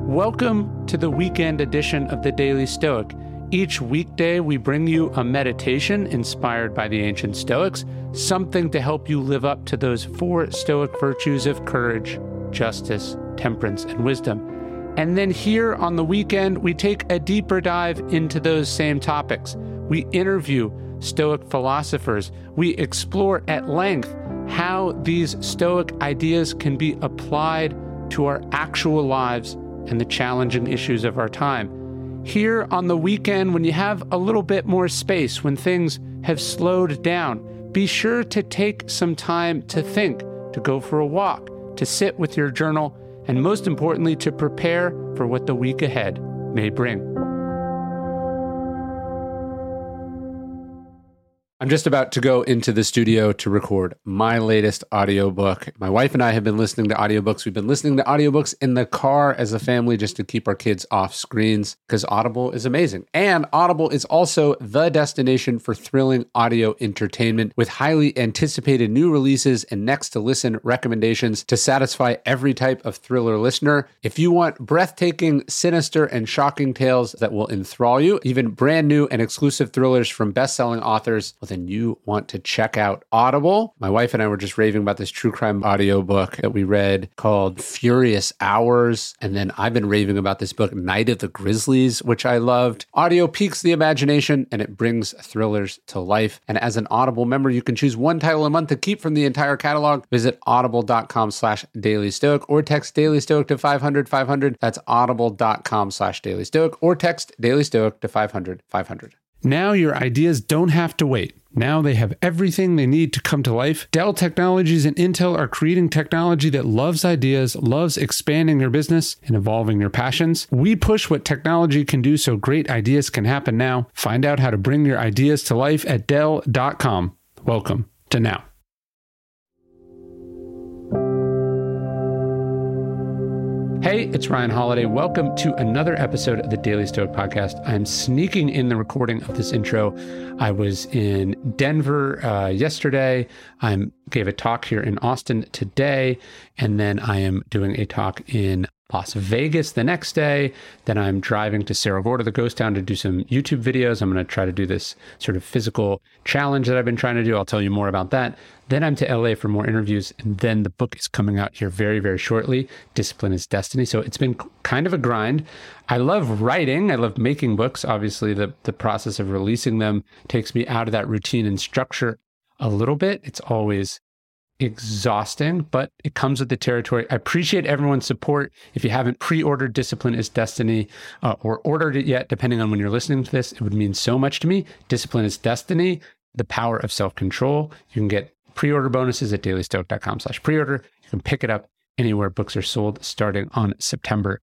Welcome to the weekend edition of the Daily Stoic. Each weekday, we bring you a meditation inspired by the ancient Stoics, something to help you live up to those 4 Stoic virtues of courage, justice, temperance, and wisdom. And then here on the weekend, we take a deeper dive into those same topics. We interview Stoic philosophers. We explore at length how these Stoic ideas can be applied to our actual lives and the challenging issues of our time. Here on the weekend, when you have a little bit more space, when things have slowed down, be sure to take some time to think, to go for a walk, to sit with your journal, and most importantly, to prepare for what the week ahead may bring. I'm just about to go into the studio to record my latest audiobook. My wife and I have been listening to audiobooks. We've been listening to audiobooks in the car as a family just to keep our kids off screens because Audible is amazing. And Audible is also the destination for thrilling audio entertainment with highly anticipated new releases and next to listen recommendations to satisfy every type of thriller listener. If you want breathtaking, sinister, and shocking tales that will enthrall you, even brand new and exclusive thrillers from best-selling authors, then you want to check out Audible. My wife and I were just raving about this true crime audiobook that we read called Furious Hours. And then I've been raving about this book, Night of the Grizzlies, which I loved. Audio piques the imagination and it brings thrillers to life. And as an Audible member, you can choose one title a month to keep from the entire catalog. Visit audible.com/dailystoic or text Daily Stoic to 500-500. That's audible.com/Daily Stoic or text Daily Stoic to 500-500. Now your ideas don't have to wait. Now they have everything they need to come to life. Dell Technologies and Intel are creating technology that loves ideas, loves expanding your business and evolving your passions. We push what technology can do so great ideas can happen now. Find out how to bring your ideas to life at Dell.com. Welcome to Now. Hey, it's Ryan Holiday. Welcome to another episode of the Daily Stoic Podcast. I'm sneaking in the recording of this intro. I was in Denver yesterday. I gave a talk here in Austin today, and then I am doing a talk in Las Vegas the next day. Then I'm driving to Cerro Gordo, the ghost town, to do some YouTube videos. I'm going to try to do this sort of physical challenge that I've been trying to do. I'll tell you more about that. Then I'm to LA for more interviews. And then the book is coming out here very, very shortly. Discipline is Destiny. So it's been kind of a grind. I love writing. I love making books. Obviously, the process of releasing them takes me out of that routine and structure a little bit. It's always exhausting, but it comes with the territory. I appreciate everyone's support. If you haven't pre-ordered Discipline is Destiny or ordered it yet, depending on when you're listening to this, it would mean so much to me. Discipline is Destiny, the power of self-control. You can get pre-order bonuses at dailystoic.com/pre-order. You can pick it up anywhere books are sold starting on September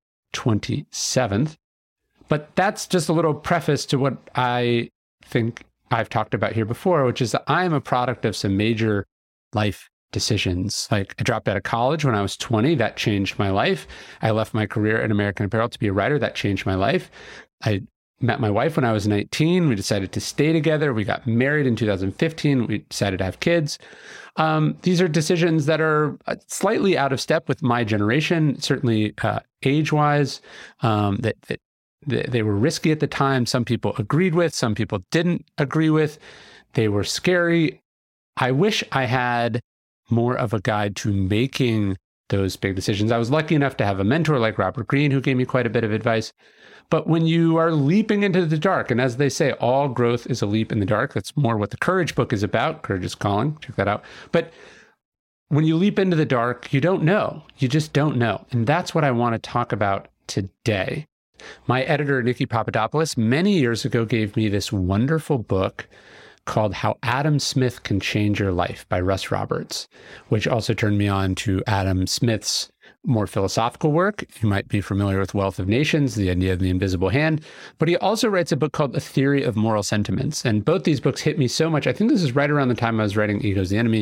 27th. But that's just a little preface to what I think I've talked about here before, which is that I'm a product of some major life decisions. Like I dropped out of college when I was 20. That changed my life. I left my career at American Apparel to be a writer. That changed my life. I met my wife when I was 19. We decided to stay together. We got married in 2015. We decided to have kids. These are decisions that are slightly out of step with my generation, certainly age-wise, that they were risky at the time. Some people agreed with, some people didn't agree with. They were scary. I wish I had more of a guide to making those big decisions. I was lucky enough to have a mentor like Robert Greene who gave me quite a bit of advice. But when you are leaping into the dark, and as they say, all growth is a leap in the dark. That's more what the Courage book is about. Courage is Calling. Check that out. But when you leap into the dark, you don't know. You just don't know. And that's what I want to talk about today. My editor, Nikki Papadopoulos, many years ago gave me this wonderful book called How Adam Smith Can Change Your Life by Russ Roberts, which also turned me on to Adam Smith's more philosophical work. You might be familiar with Wealth of Nations, the idea of the invisible hand, but he also writes a book called A Theory of Moral Sentiments. And both these books hit me so much. I think this is right around the time I was writing Ego's the Enemy.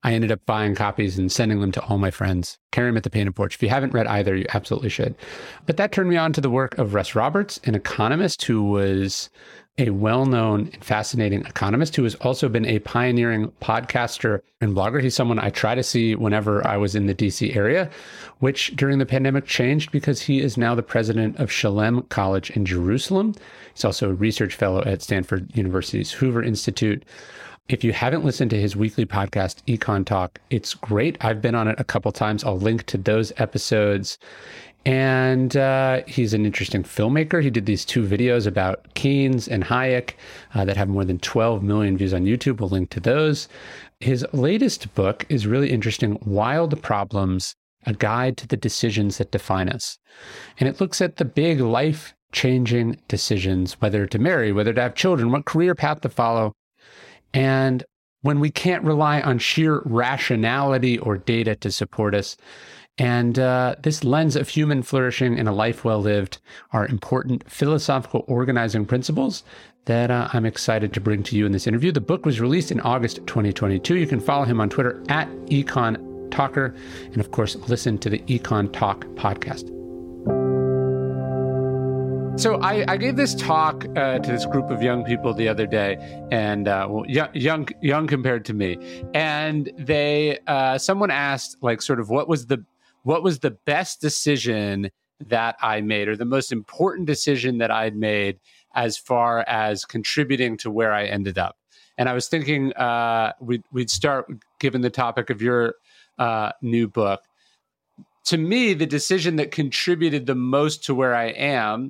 I ended up buying copies and sending them to all my friends. Carry them at the Painted Porch. If you haven't read either, you absolutely should. But that turned me on to the work of Russ Roberts, an economist who was a well-known and fascinating economist who has also been a pioneering podcaster and blogger. He's someone I try to see whenever I was in the DC area, which during the pandemic changed because he is now the president of Shalem College in Jerusalem. He's also a research fellow at Stanford University's Hoover Institute. If you haven't listened to his weekly podcast, Econ Talk, it's great. I've been on it a couple times. I'll link to those episodes. And he's an interesting filmmaker. He did these 2 videos about Keynes and Hayek that have more than 12 million views on YouTube. We'll link to those. His latest book is really interesting, Wild Problems, A Guide to the Decisions That Define Us. And it looks at the big life-changing decisions, whether to marry, whether to have children, what career path to follow. And when we can't rely on sheer rationality or data to support us, and this lens of human flourishing and a life well lived are important philosophical organizing principles that I'm excited to bring to you in this interview. The book was released in August 2022. You can follow him on Twitter at Econ Talker, and of course, listen to the Econ Talk podcast. So I gave this talk to this group of young people the other day, and young compared to me, and they someone asked like sort of what was the best decision that I made, or the most important decision that I'd made as far as contributing to where I ended up. And I was thinking we'd start, given the topic of your new book. To me, the decision that contributed the most to where I am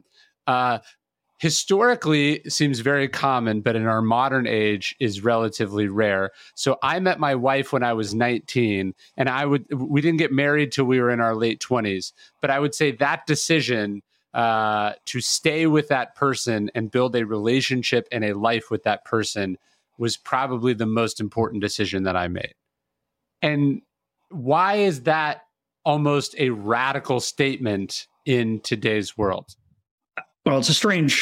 historically seems very common, but in our modern age is relatively rare. So I met my wife when I was 19, and we didn't get married till we were in our late 20s. But I would say that decision to stay with that person and build a relationship and a life with that person was probably the most important decision that I made. And why is that almost a radical statement in today's world? Well, it's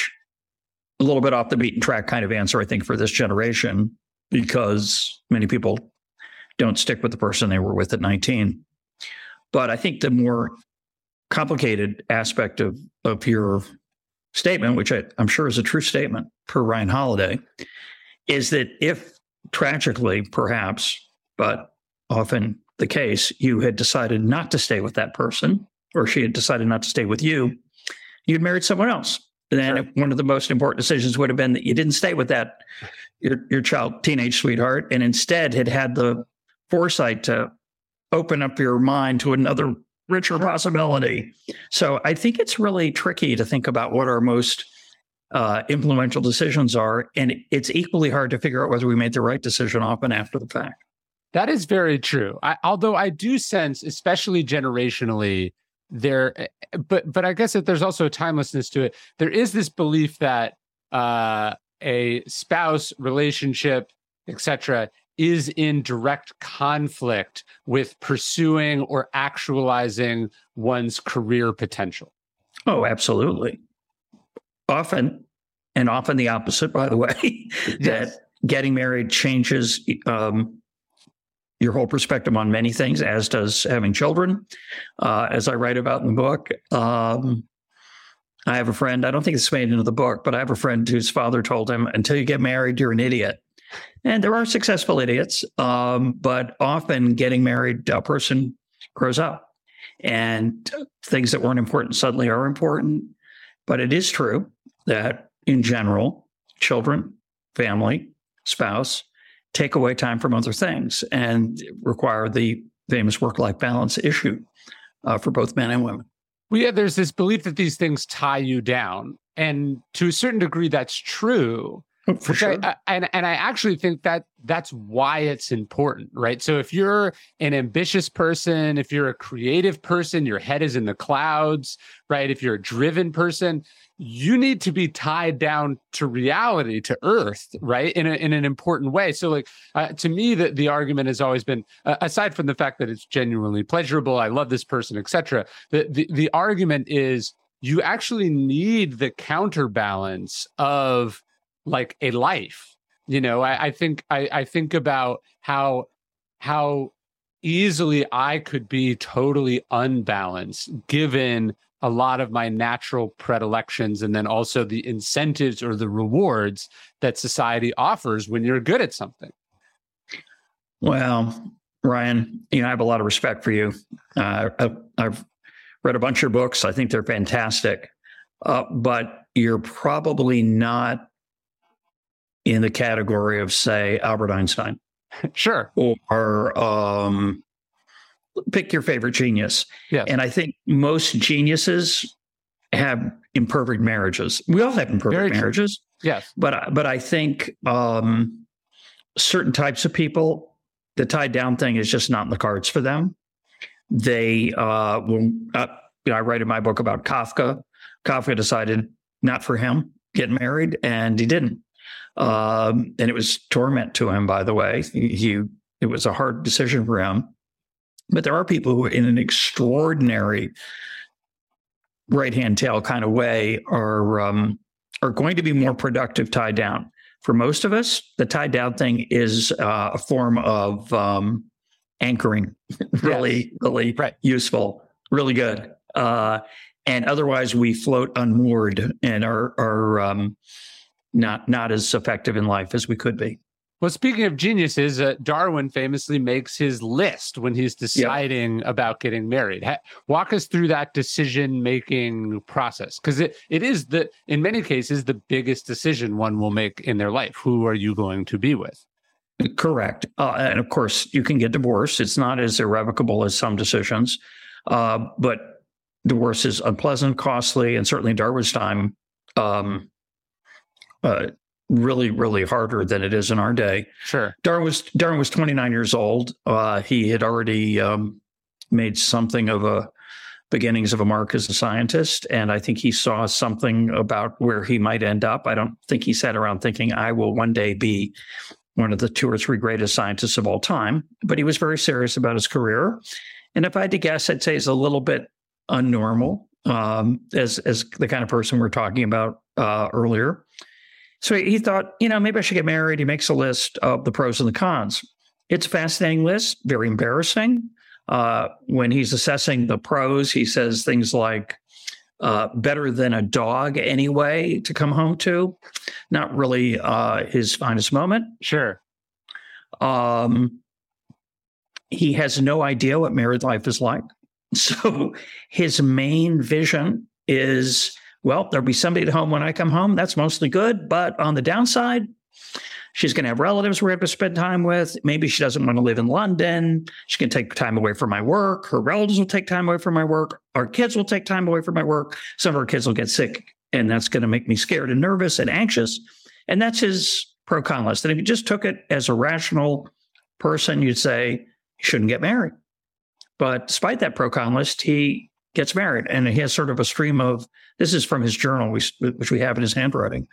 a little bit off the beaten track kind of answer, I think, for this generation, because many people don't stick with the person they were with at 19. But I think the more complicated aspect of your statement, which I'm sure is a true statement per Ryan Holiday, is that if tragically, perhaps, but often the case, you had decided not to stay with that person, or she had decided not to stay with you, you'd married someone else. And then Sure. One of the most important decisions would have been that you didn't stay with your child, teenage sweetheart, and instead had the foresight to open up your mind to another richer possibility. So I think it's really tricky to think about what our most influential decisions are. And it's equally hard to figure out whether we made the right decision often after the fact. That is very true. Although I do sense, especially generationally, but I guess that there's also a timelessness to it. There is this belief that a spouse relationship, etc., is in direct conflict with pursuing or actualizing one's career potential. Oh, absolutely. Often the opposite, by the way, Yes. that getting married changes your whole perspective on many things, as does having children. As I write about in the book, I have a friend, I don't think it's made into the book, but I have a friend whose father told him, until you get married, you're an idiot. And there are successful idiots, but often getting married, a person grows up and things that weren't important suddenly are important. But it is true that in general, children, family, spouse, take away time from other things and require the famous work-life balance issue for both men and women. Well, yeah, there's this belief that these things tie you down. And to a certain degree, that's true. For sure. I actually think that that's why it's important, right? So if you're an ambitious person, if you're a creative person, your head is in the clouds, right? If you're a driven person, you need to be tied down to reality, to earth, right? In an important way. So like, to me, the argument has always been, aside from the fact that it's genuinely pleasurable, I love this person, etc. The argument is you actually need the counterbalance of like a life. You know, I think about how how easily I could be totally unbalanced given a lot of my natural predilections and then also the incentives or the rewards that society offers when you're good at something. Well, Ryan, I have a lot of respect for you. I've read a bunch of books. I think they're fantastic. But you're probably not in the category of, say, Albert Einstein. Sure. Or pick your favorite genius. Yes. And I think most geniuses have imperfect marriages. We all have imperfect marriages. Yes. But I think certain types of people, the tied down thing is just not in the cards for them. They will. I write in my book about Kafka. Kafka decided not for him get married, and he didn't. And it was torment to him, by the way. It was a hard decision for him. But there are people who, in an extraordinary right-hand tail kind of way, are going to be more productive tied down. For most of us, the tied down thing is a form of anchoring, really right. Useful, really good. And otherwise, we float unmoored and are not as effective in life as we could be. Well, speaking of geniuses, Darwin famously makes his list when he's deciding about getting married. Walk us through that decision-making process, because it is, in many cases, the biggest decision one will make in their life. Who are you going to be with? Correct. And of course, you can get divorced. It's not as irrevocable as some decisions, but divorce is unpleasant, costly, and certainly in Darwin's time, really, really harder than it is in our day. Sure. Darwin was 29 years old. He had already made something of a beginnings of a mark as a scientist, and I think he saw something about where he might end up. I don't think he sat around thinking, I will one day be one of the 2 or 3 greatest scientists of all time, but he was very serious about his career. And if I had to guess, I'd say he's a little bit unnormal as the kind of person we're talking about earlier. So he thought, maybe I should get married. He makes a list of the pros and the cons. It's a fascinating list, very embarrassing. When he's assessing the pros, he says things like, better than a dog anyway to come home to. Not really his finest moment. Sure. He has no idea what married life is like. So his main vision is, well, there'll be somebody at home when I come home. That's mostly good. But on the downside, she's going to have relatives we're going to spend time with. Maybe she doesn't want to live in London. She can take time away from my work. Her relatives will take time away from my work. Our kids will take time away from my work. Some of our kids will get sick, and that's going to make me scared and nervous and anxious. And that's his pro-con list. And if you just took it as a rational person, you'd say you shouldn't get married. But despite that pro-con list, he gets married, and he has sort of a stream of, this is from his journal, which we have in his handwriting.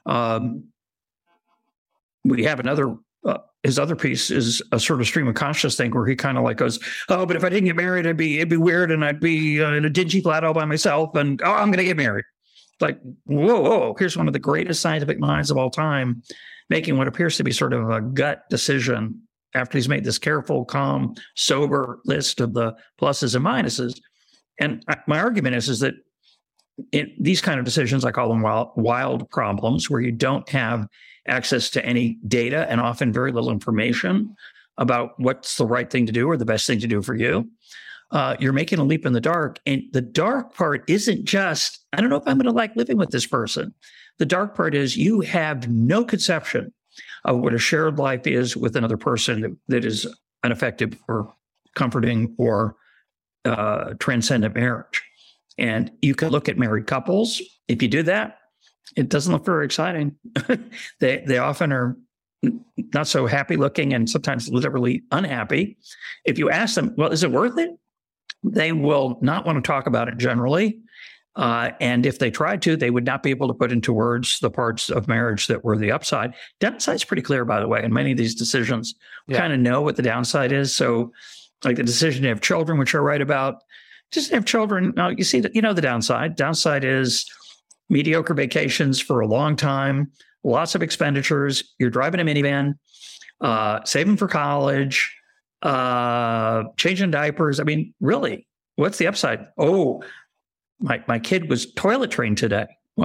We have another, his other piece is a sort of stream of consciousness thing where he kind of like goes, oh, but if I didn't get married, it'd be weird, and I'd be in a dingy flat all by myself, and I'm going to get married. Like, whoa, here's one of the greatest scientific minds of all time making what appears to be sort of a gut decision after he's made this careful, calm, sober list of the pluses and minuses. And my argument is that in these kind of decisions, I call them wild problems, where you don't have access to any data and often very little information about what's the right thing to do or the best thing to do for you. You're making a leap in the dark. And the dark part isn't just, I don't know if I'm going to like living with this person. The dark part is you have no conception of what a shared life is with another person that is an effective or comforting or transcendent marriage. And you can look at married couples. If you do that, it doesn't look very exciting. They often are not so happy looking and sometimes literally unhappy. If you ask them, well, is it worth it? They will not want to talk about it generally. And if they tried to, they would not be able to put into words the parts of marriage that were the upside. Downside's pretty clear, by the way, in many of these decisions. We kind of know what the downside is. So like the decision to have children, which I write about, just have children. Now, you see, the downside. Downside is mediocre vacations for a long time, lots of expenditures. You're driving a minivan, saving for college, changing diapers. I mean, really, what's the upside? Oh, my kid was toilet trained today.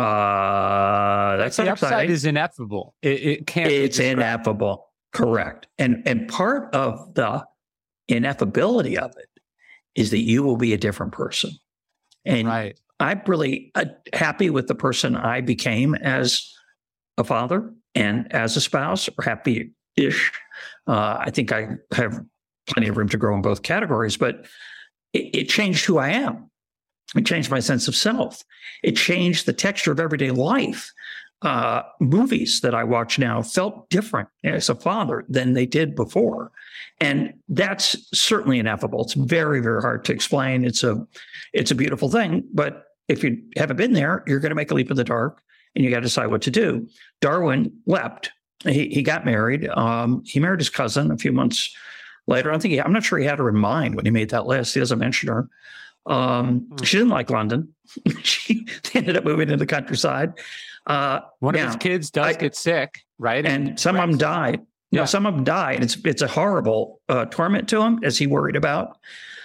That's the upside is ineffable. It can't. It's ineffable. Correct. And part of the ineffability of it is that you will be a different person. And right. I'm really happy with the person I became as a father and as a spouse, or happy-ish. I think I have plenty of room to grow in both categories, but it changed who I am. It changed my sense of self. It changed the texture of everyday life. Movies that I watch now felt different as a father than they did before. And that's certainly ineffable. It's very, very hard to explain. It's a beautiful thing, but if you haven't been there, you're going to make a leap in the dark and you got to decide what to do. Darwin leapt. He got married. He married his cousin a few months later. I'm not sure he had her in mind when he made that list. He doesn't mention her. She didn't like London. She ended up moving to the countryside. One of his kids does get sick, right? And some of them died. Some of them died. It's a horrible torment to him, as he worried about.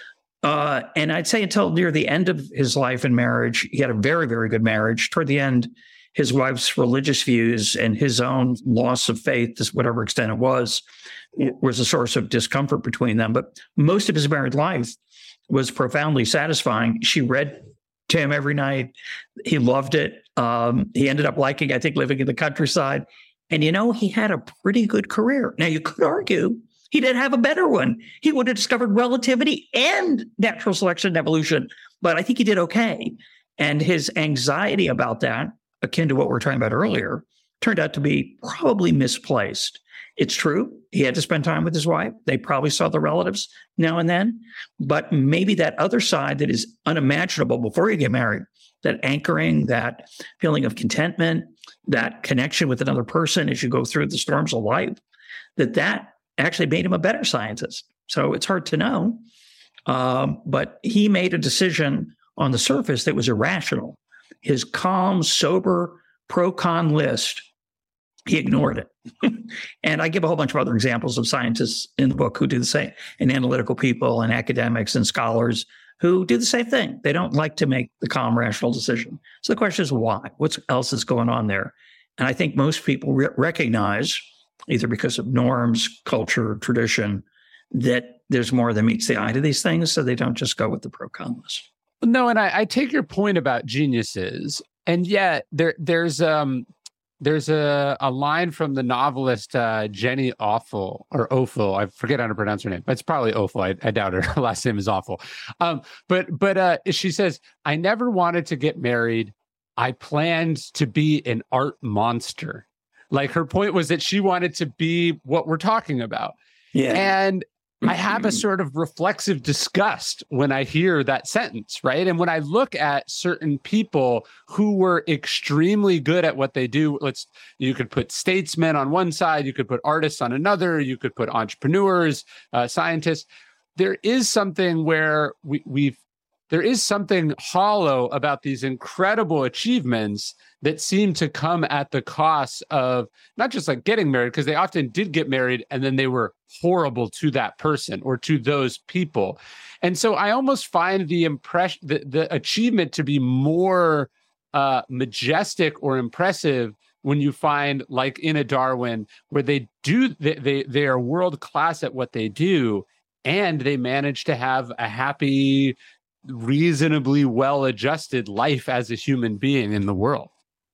And I'd say until near the end of his life and marriage, he had a very, very good marriage. Toward the end, his wife's religious views and his own loss of faith, to whatever extent it was a source of discomfort between them. But most of his married life was profoundly satisfying. She read to him every night. He loved it. He ended up liking, I think, living in the countryside. And, he had a pretty good career. Now, you could argue he didn't have a better one. He would have discovered relativity and natural selection and evolution. But I think he did okay. And his anxiety about that, akin to what we were talking about earlier, turned out to be probably misplaced. It's true. He had to spend time with his wife. They probably saw the relatives now and then. But maybe that other side that is unimaginable before you get married, that anchoring, that feeling of contentment, that connection with another person as you go through the storms of life, that actually made him a better scientist. So it's hard to know. But he made a decision on the surface that was irrational. His calm, sober, pro-con list, he ignored it. And I give a whole bunch of other examples of scientists in the book who do the same, and analytical people and academics and scholars who do the same thing. They don't like to make the calm, rational decision. So the question is why? What else is going on there? And I think most people recognize, either because of norms, culture, tradition, that there's more than meets the eye to these things, so they don't just go with the pro-con list. No, and I take your point about geniuses, and yet there's a line from the novelist Jenny Offel, or Offel. I forget how to pronounce her name, but it's probably Offel. I doubt her last name is Offel. But she says, "I never wanted to get married. I planned to be an art monster." Like, her point was that she wanted to be what we're talking about. Yeah. And I have a sort of reflexive disgust when I hear that sentence, right? And when I look at certain people who were extremely good at what they do, you could put statesmen on one side, you could put artists on another, you could put entrepreneurs, scientists. There is something where there is something hollow about these incredible achievements that seem to come at the cost of not just like getting married, because they often did get married and then they were horrible to that person or to those people. And so I almost find the achievement to be more majestic or impressive when you find, like in a Darwin, where they are world class at what they do, and they manage to have a happy, reasonably well-adjusted life as a human being in the world.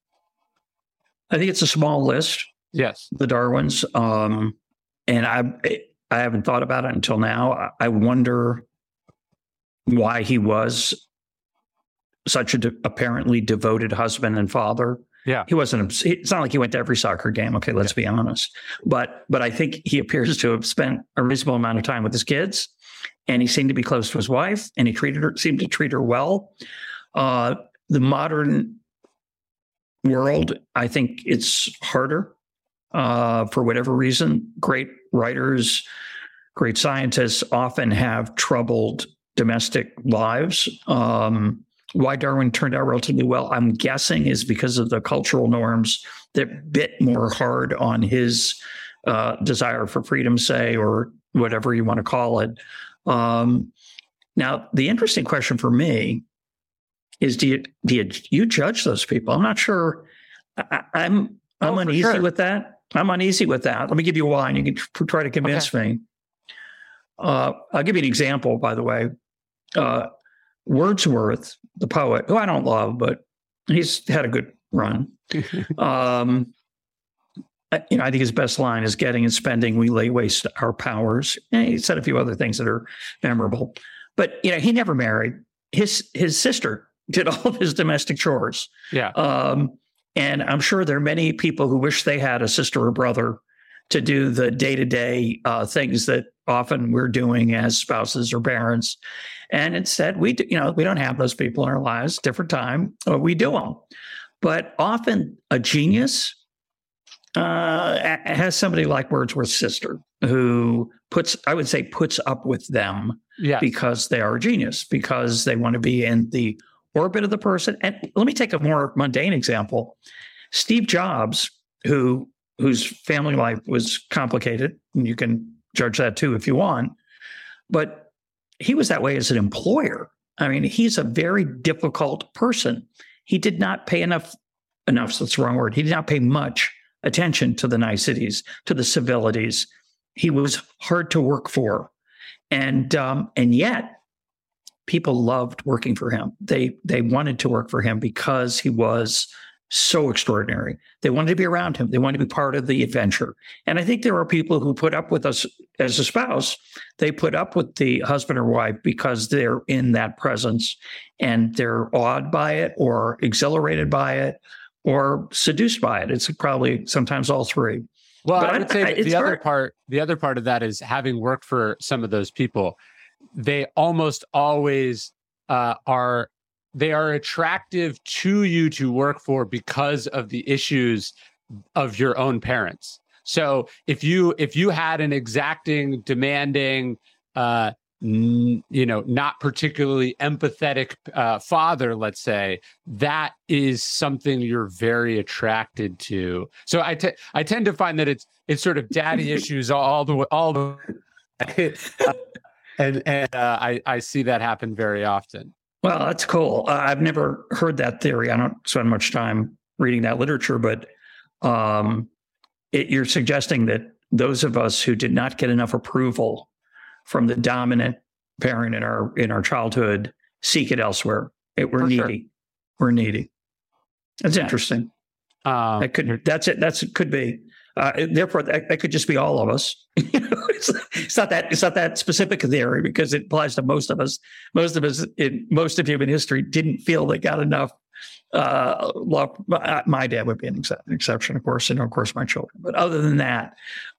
I think it's a small list. Yes. The Darwins. And I haven't thought about it until now. I wonder why he was such an apparently devoted husband and father. Yeah. It's not like he went to every soccer game. Okay, let's be honest. But I think he appears to have spent a reasonable amount of time with his kids, and he seemed to be close to his wife, and he seemed to treat her well. The modern world, I think it's harder for whatever reason. Great writers, great scientists often have troubled domestic lives. Why Darwin turned out relatively well, I'm guessing, is because of the cultural norms that bit more hard on his desire for freedom, say, or whatever you want to call it. Now, the interesting question for me is: do you judge those people? I'm not sure. I'm uneasy with that. I'm uneasy with that. Let me give you why, and you can try to convince me. I'll give you an example, by the way. Wordsworth, the poet, who I don't love, but he's had a good run. I think his best line is "Getting and spending, we lay waste our powers." And he said a few other things that are memorable, but he never married. His sister did all of his domestic chores. Yeah. And I'm sure there are many people who wish they had a sister or brother to do the day-to-day things that often we're doing as spouses or parents. And instead, we don't have those people in our lives. Different time, we do them. But often a genius has somebody like Wordsworth's sister who puts up with them because they are a genius, because they want to be in the orbit of the person. And let me take a more mundane example. Steve Jobs, whose family life was complicated, and you can judge that too if you want, but he was that way as an employer. I mean, he's a very difficult person. He did not pay enough, that's the wrong word. He did not pay much attention to the niceties, to the civilities. He was hard to work for. And yet people loved working for him. They wanted to work for him because he was so extraordinary. They wanted to be around him. They wanted to be part of the adventure. And I think there are people who put up with us as a spouse. They put up with the husband or wife because they're in that presence and they're awed by it or exhilarated by it or seduced by it. It's probably sometimes all three. Well, but I would say the other part of that is, having worked for some of those people, they almost always are attractive to you to work for because of the issues of your own parents. So if you had an exacting, demanding, not particularly empathetic father, let's say, that is something you're very attracted to. So I tend to find that it's sort of daddy issues all the way. And I see that happen very often. Well, that's cool. I've never heard that theory. I don't spend much time reading that literature, but you're suggesting that those of us who did not get enough approval from the dominant parent in our childhood seek it elsewhere. We're needy. Sure. We're needy. That's interesting. That's it could be. Therefore, that could just be all of us. It's not that specific a theory because it applies to most of us. Most of us in most of human history didn't feel they got enough love. My dad would be an exception, of course, and of course my children. But other than that,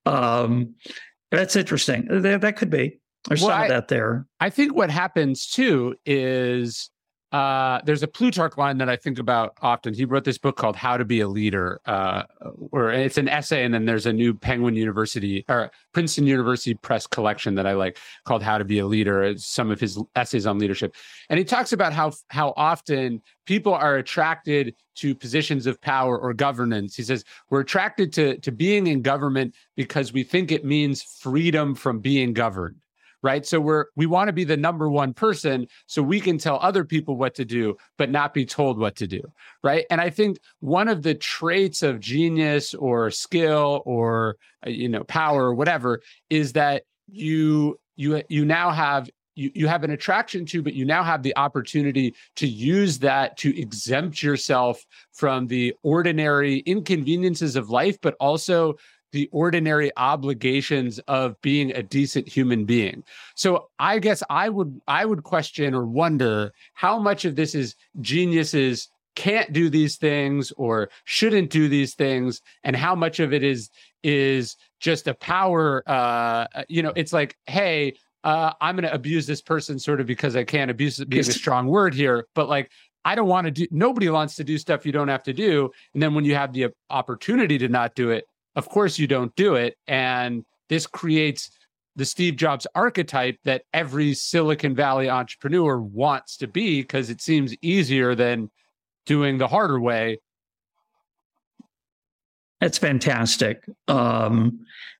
that's interesting. That could be. There's some of that there. I think what happens too is there's a Plutarch line that I think about often. He wrote this book called How to Be a Leader, or it's an essay, and then there's a new Princeton University Press collection that I like called How to Be a Leader. It's some of his essays on leadership. And he talks about how often people are attracted to positions of power or governance. He says, we're attracted to being in government because we think it means freedom from being governed. Right. So we want to be the number one person so we can tell other people what to do, but not be told what to do. Right. And I think one of the traits of genius or skill or, power or whatever is that you now have you have an attraction to, but you now have the opportunity to use that to exempt yourself from the ordinary inconveniences of life, but also the ordinary obligations of being a decent human being. So I guess I would question or wonder how much of this is geniuses can't do these things or shouldn't do these things, and how much of it is just a power. It's like, hey, I'm going to abuse this person sort of because I can. Abuse being a strong word here, but like, I don't want to do. Nobody wants to do stuff you don't have to do, and then when you have the opportunity to not do it, of course you don't do it. And this creates the Steve Jobs archetype that every Silicon Valley entrepreneur wants to be, because it seems easier than doing the harder way. That's fantastic.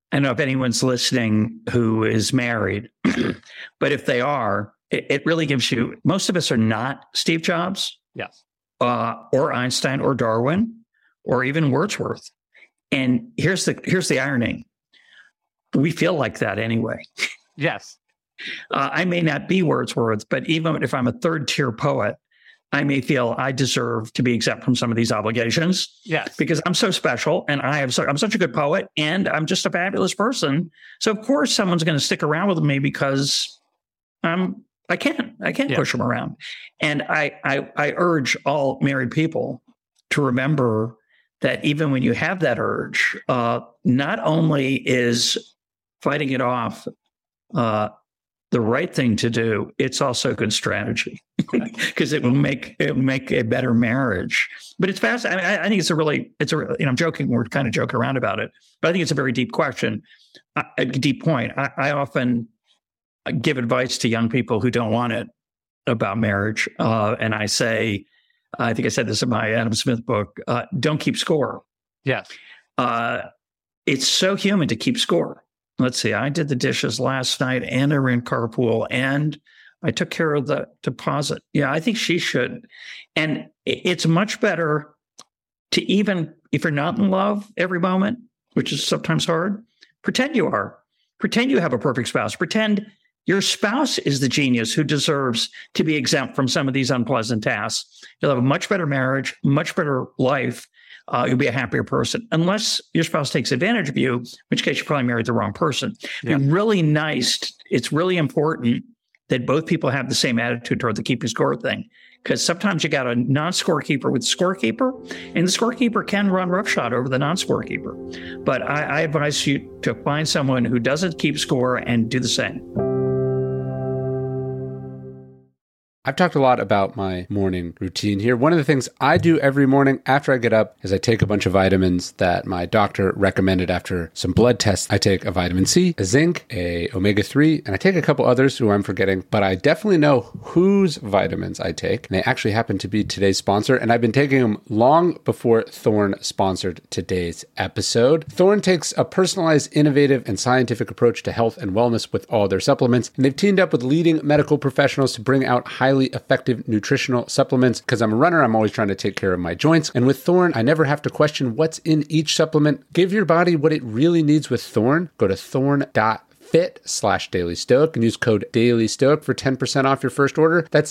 I don't know if anyone's listening who is married, but if they are, it really gives you, most of us are not Steve Jobs. Yes. Or Einstein or Darwin or even Wordsworth. And here's the irony. We feel like that anyway. Yes. I may not be Wordsworth, but even if I'm a third tier poet, I may feel I deserve to be exempt from some of these obligations. Yes. Because I'm so special and I'm such a good poet and I'm just a fabulous person. So of course someone's going to stick around with me because I can't push them around. And I urge all married people to remember that even when you have that urge, not only is fighting it off the right thing to do, it's also a good strategy because it will make a better marriage. But it's fast. I think I'm joking. We're kind of joking around about it, but I think it's a very deep question, a deep point. I often give advice to young people who don't want it about marriage, and I say, I think I said this in my Adam Smith book: don't keep score. Yes, it's so human to keep score. Let's see, I did the dishes last night and I ran carpool and I took care of the deposit. Yeah, I think she should. And it's much better to, even if you're not in love every moment, which is sometimes hard, pretend you are. Pretend you have a perfect spouse. Pretend your spouse is the genius who deserves to be exempt from some of these unpleasant tasks. You'll have a much better marriage, much better life. You'll be a happier person, unless your spouse takes advantage of you, in which case you probably married the wrong person. Yeah. It's really nice. It's really important that both people have the same attitude toward the keeping score thing, because sometimes you got a non-scorekeeper with a scorekeeper, and the scorekeeper can run roughshod over the non-scorekeeper. But I advise you to find someone who doesn't keep score and do the same. I've talked a lot about my morning routine here. One of the things I do every morning after I get up is I take a bunch of vitamins that my doctor recommended after some blood tests. I take a vitamin C, a zinc, a omega-3, and I take a couple others who I'm forgetting, but I definitely know whose vitamins I take. And they actually happen to be today's sponsor, and I've been taking them long before Thorne sponsored today's episode. Thorne takes a personalized, innovative, and scientific approach to health and wellness with all their supplements, and they've teamed up with leading medical professionals to bring out highly effective nutritional supplements. Because I'm a runner, I'm always trying to take care of my joints. And with Thorne, I never have to question what's in each supplement. Give your body what it really needs with Thorne. Go to thorne.fit/dailystoic and use code dailystoic for 10% off your first order. That's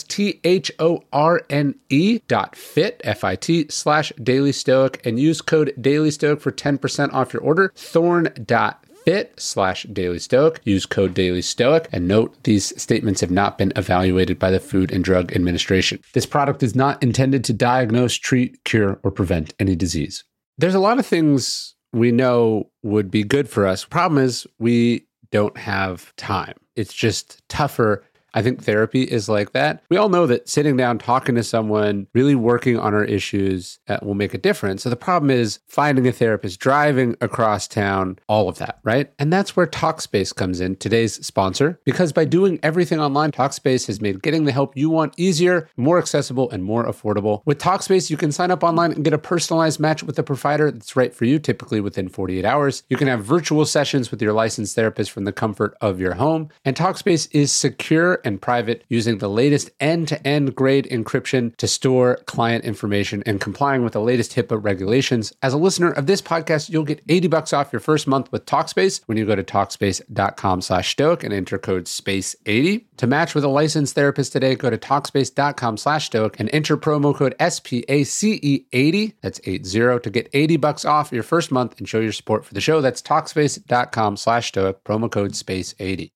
THORNE.fit, FIT/dailystoic, and use code dailystoic for 10% off your order. Thorne.fit/dailystoic. Use code dailystoic, and note these statements have not been evaluated by the Food and Drug Administration. This product is not intended to diagnose, treat, cure, or prevent any disease. There's a lot of things we know would be good for us. Problem is we don't have time. It's just tougher. I think therapy is like that. We all know that sitting down, talking to someone, really working on our issues will make a difference. So the problem is finding a therapist, driving across town, all of that, right? And that's where Talkspace comes in, today's sponsor, because by doing everything online, Talkspace has made getting the help you want easier, more accessible, and more affordable. With Talkspace, you can sign up online and get a personalized match with a provider that's right for you, typically within 48 hours. You can have virtual sessions with your licensed therapist from the comfort of your home. And Talkspace is secure and private, using the latest end-to-end grade encryption to store client information and complying with the latest HIPAA regulations. As a listener of this podcast, you'll get $80 off your first month with Talkspace when you go to Talkspace.com/stoic and enter code SPACE80. To match with a licensed therapist today, go to Talkspace.com/stoic and enter promo code SPACE80. That's 80 to get $80 off your first month and show your support for the show. That's Talkspace.com/stoic, promo code SPACE80.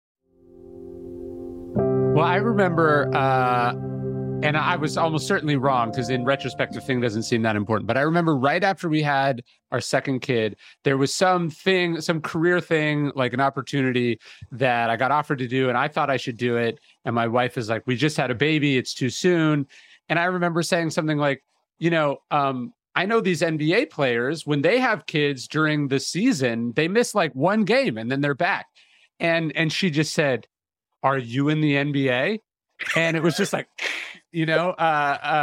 Well, I remember, and I was almost certainly wrong because in retrospect, the thing doesn't seem that important. But I remember right after we had our second kid, there was some career thing, like an opportunity that I got offered to do. And I thought I should do it. And my wife is like, we just had a baby. It's too soon. And I remember saying something like, I know these NBA players, when they have kids during the season, they miss like one game and then they're back. And she just said, are you in the NBA? And it was just like,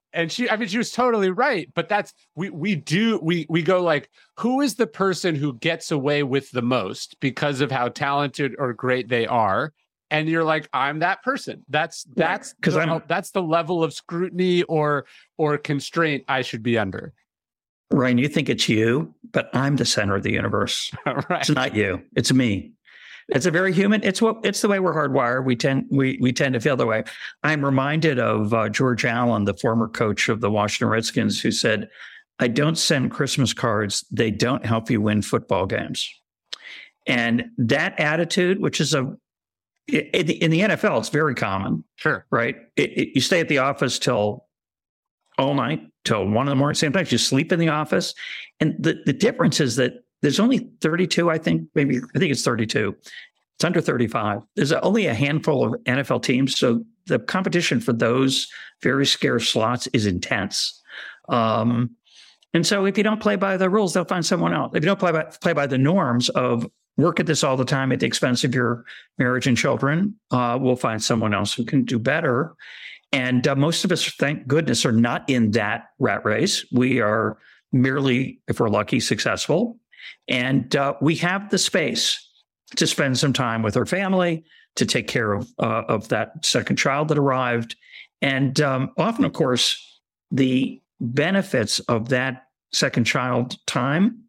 And she was totally right. But that's, we go like, who is the person who gets away with the most because of how talented or great they are? And you're like, I'm that person. That's the level of scrutiny or constraint I should be under. Ryan, you think it's you, but I'm the center of the universe. Right. It's not you. It's me. It's a very human. It's the way we're hardwired. We tend to feel the way. I'm reminded of George Allen, the former coach of the Washington Redskins, who said, "I don't send Christmas cards. They don't help you win football games." And that attitude, which is in the NFL, it's very common. Sure. Right. You stay at the office till all night, till 1 a.m. Sometimes you sleep in the office. And the difference is that there's only 32, I think it's 32. It's under 35. There's only a handful of NFL teams. So the competition for those very scarce slots is intense. And so if you don't play by the rules, they'll find someone else. If you don't play by the norms of work at this all the time at the expense of your marriage and children, we'll find someone else who can do better. And most of us, thank goodness, are not in that rat race. We are merely, if we're lucky, successful. And we have the space to spend some time with our family, to take care of that second child that arrived. And often, of course, the benefits of that second child time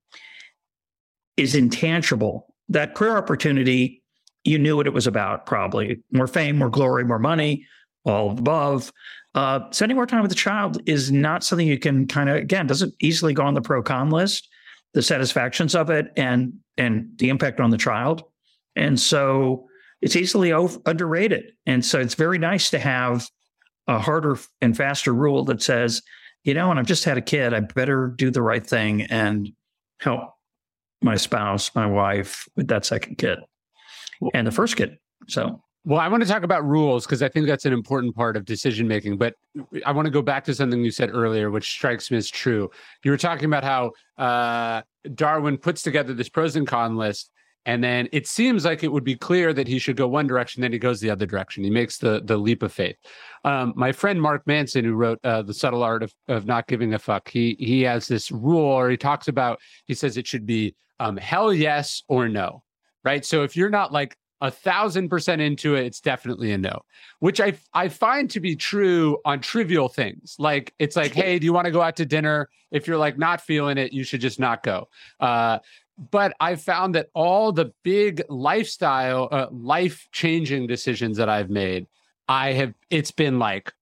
is intangible. That career opportunity, you knew what it was about, probably. More fame, more glory, more money, all above. Spending more time with the child is not something you can doesn't easily go on the pro-con list, the satisfactions of it and the impact on the child. And so it's easily underrated. And so it's very nice to have a harder and faster rule that says, when I've just had a kid, I better do the right thing and help my spouse, my wife with that second kid and the first kid. So. Well, I want to talk about rules because I think that's an important part of decision making. But I want to go back to something you said earlier, which strikes me as true. You were talking about how Darwin puts together this pros and cons list, and then it seems like it would be clear that he should go one direction, then he goes the other direction. He makes the leap of faith. My friend Mark Manson, who wrote The Subtle Art of Not Giving a Fuck, he has this rule, or he says it should be hell yes or no, right? So if you're not like 1,000% into it, it's definitely a no, which I find to be true on trivial things. Like, it's like, hey, do you want to go out to dinner? If you're like not feeling it, you should just not go. But I found that all the big lifestyle, life-changing decisions that I've made, it's been like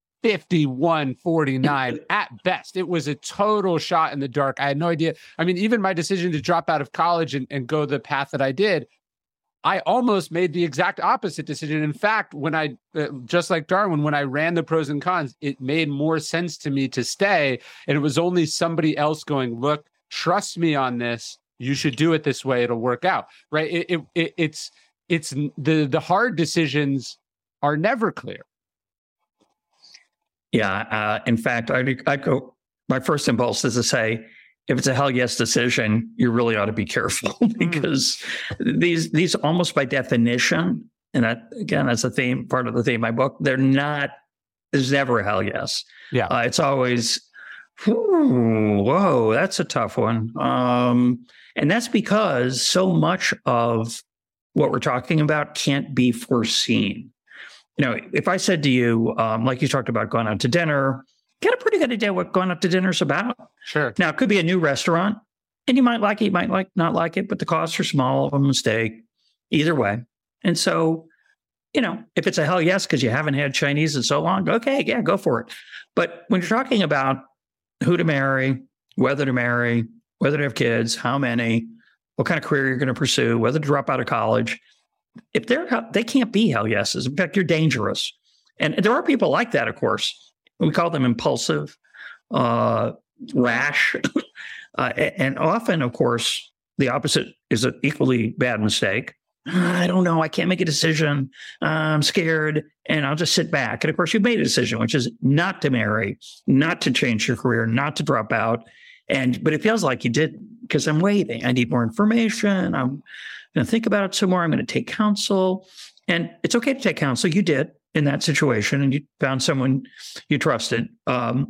51-49 at best. It was a total shot in the dark. I had no idea. I mean, even my decision to drop out of college and go the path that I did, I almost made the exact opposite decision. In fact, when I, just like Darwin, when I ran the pros and cons, it made more sense to me to stay. And it was only somebody else going, look, trust me on this. You should do it this way. It'll work out. Right. It's the hard decisions are never clear. Yeah. In fact, I go, my first impulse is to say, if it's a hell yes decision, you really ought to be careful because these almost by definition, and that's a theme, part of the theme of my book, there's never a hell yes. Yeah. It's always, whoa, that's a tough one. And that's because so much of what we're talking about can't be foreseen. If I said to you, like you talked about going out to dinner, get a pretty good idea what going out to dinner is about. Sure. Now, it could be a new restaurant, and you might like it, you might not like it, but the costs are small of a mistake either way. And so, if it's a hell yes because you haven't had Chinese in so long, okay, yeah, go for it. But when you're talking about who to marry, whether to have kids, how many, what kind of career you're going to pursue, whether to drop out of college, if they can't be hell yeses. In fact, you're dangerous. And there are people like that, of course. We call them impulsive, rash. And often, of course, the opposite is an equally bad mistake. I don't know. I can't make a decision. I'm scared, and I'll just sit back. And of course, you've made a decision, which is not to marry, not to change your career, not to drop out. But it feels like you did because I'm waiting. I need more information. I'm going to think about it some more. I'm going to take counsel. And it's okay to take counsel. You did in that situation, and you found someone you trusted.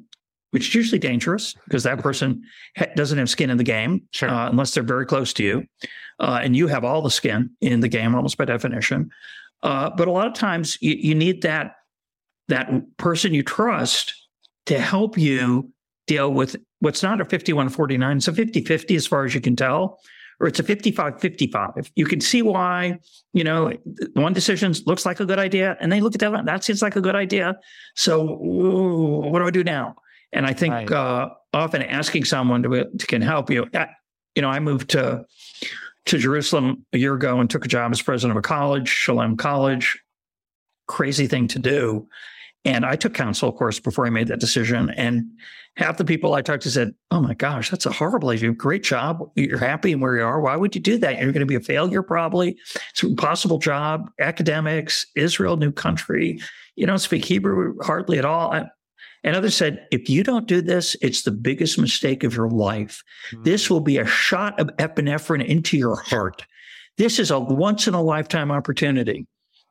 which is usually dangerous because that person doesn't have skin in the game, Sure. Unless they're very close to you. And you have all the skin in the game, almost by definition. But a lot of times you need that person you trust to help you deal with what's not a 51-49. It's a 50-50 as far as you can tell, or it's a 55-55. You can see why, one decision looks like a good idea, and they look at that seems like a good idea. So what do I do now? And I think often asking someone can help you. I moved to Jerusalem a year ago and took a job as president of a college, Shalem College. Crazy thing to do. And I took counsel, of course, before I made that decision. And half the people I talked to said, "Oh my gosh, that's a horrible idea. Great job. You're happy in where you are. Why would you do that? You're going to be a failure probably. It's an impossible job. Academics, Israel, new country. You don't speak Hebrew hardly at all." And others said, "If you don't do this, it's the biggest mistake of your life. This will be a shot of epinephrine into your heart. This is a once-in-a-lifetime opportunity."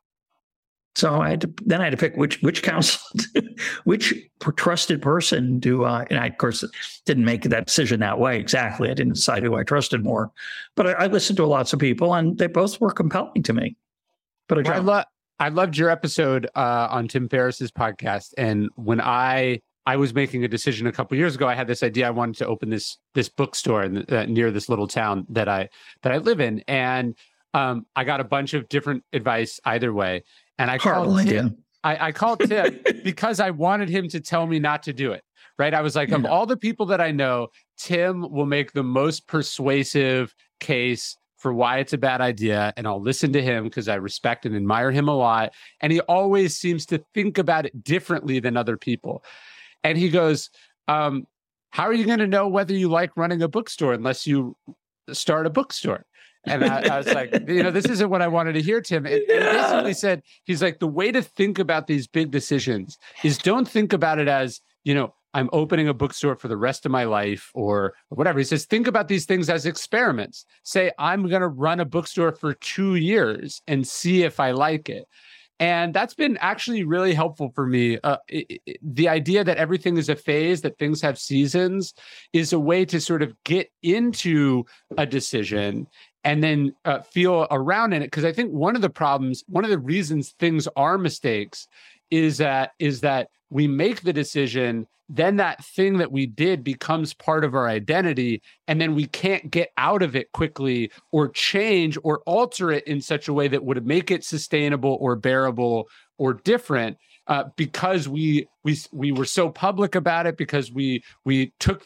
So I had to pick which counsel, which trusted person do I, and I, of course, didn't make that decision that way exactly. I didn't decide who I trusted more. But I listened to lots of people, and they both were compelling to me. But I loved your episode on Tim Ferriss's podcast. And when I was making a decision a couple of years ago, I had this idea. I wanted to open this bookstore near this little town that I live in. And I got a bunch of different advice either way. And I called Tim. I called Tim because I wanted him to tell me not to do it. Right. I was like, of all the people that I know, Tim will make the most persuasive case for why it's a bad idea. And I'll listen to him because I respect and admire him a lot. And he always seems to think about it differently than other people. And he goes, how are you going to know whether you like running a bookstore unless you start a bookstore? And I was like, this isn't what I wanted to hear, Tim. And basically said, he's like, the way to think about these big decisions is don't think about it as, I'm opening a bookstore for the rest of my life or whatever. He says, think about these things as experiments. Say, I'm going to run a bookstore for 2 years and see if I like it. And that's been actually really helpful for me. The idea that everything is a phase, that things have seasons, is a way to sort of get into a decision and then feel around in it. Because I think one of the reasons things are mistakes is that we make the decision, then that thing that we did becomes part of our identity, and then we can't get out of it quickly or change or alter it in such a way that would make it sustainable or bearable or different because we were so public about it, because we took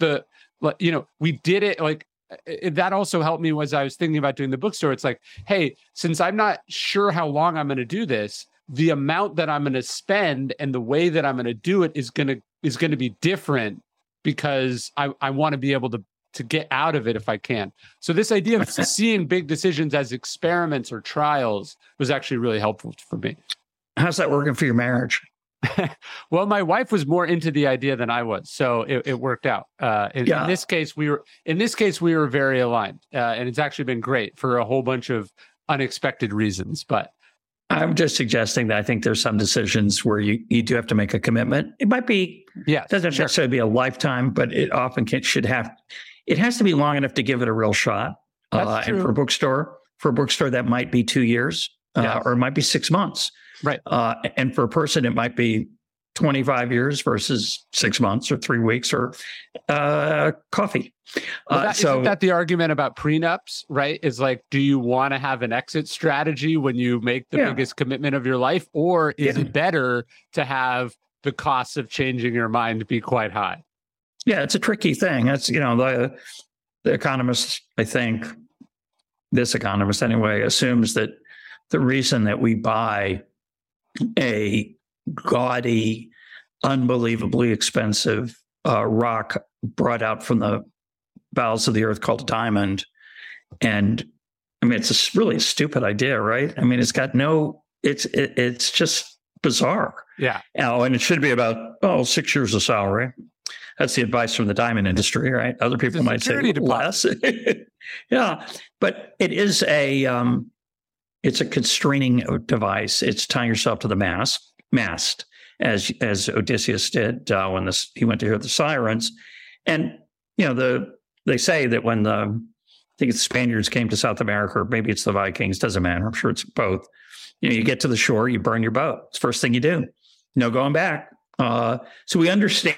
we did it. Like, that also helped me as I was thinking about doing the bookstore. It's like, hey, since I'm not sure how long I'm going to do this, the amount that I'm going to spend and the way that I'm going to do it is going to be different, because I want to be able to get out of it if I can. So this idea of seeing big decisions as experiments or trials was actually really helpful for me. How's that working for your marriage? Well, my wife was more into the idea than I was, so it worked out. In this case, we were very aligned, and it's actually been great for a whole bunch of unexpected reasons. But I'm just suggesting that I think there's some decisions where you do have to make a commitment. It might be, doesn't necessarily be a lifetime, but it often it has to be long enough to give it a real shot. That's true. And for a bookstore, that might be 2 years, or it might be 6 months. Right. And for a person, it might be 25 years versus 6 months or 3 weeks or coffee. Isn't that the argument about prenups, right? Is like, do you want to have an exit strategy when you make the biggest commitment of your life? Or is it better to have the costs of changing your mind be quite high? Yeah, it's a tricky thing. That's, the economist, I think, this economist anyway, assumes that the reason that we buy a gaudy, unbelievably expensive rock brought out from the bowels of the earth called a diamond. And I mean, it's really a stupid idea, right? I mean, it's just bizarre. Yeah. And it should be about, 6 years of salary. That's the advice from the diamond industry, right? Other people might say less. Yeah. But it is it's a constraining device. It's tying yourself to the mast. as Odysseus did when he went to hear the sirens. And they say that when I think it's the Spaniards came to South America, or maybe it's the Vikings, doesn't matter. I'm sure it's both. You get to the shore, you burn your boat. It's the first thing you do. No going back. So we understand.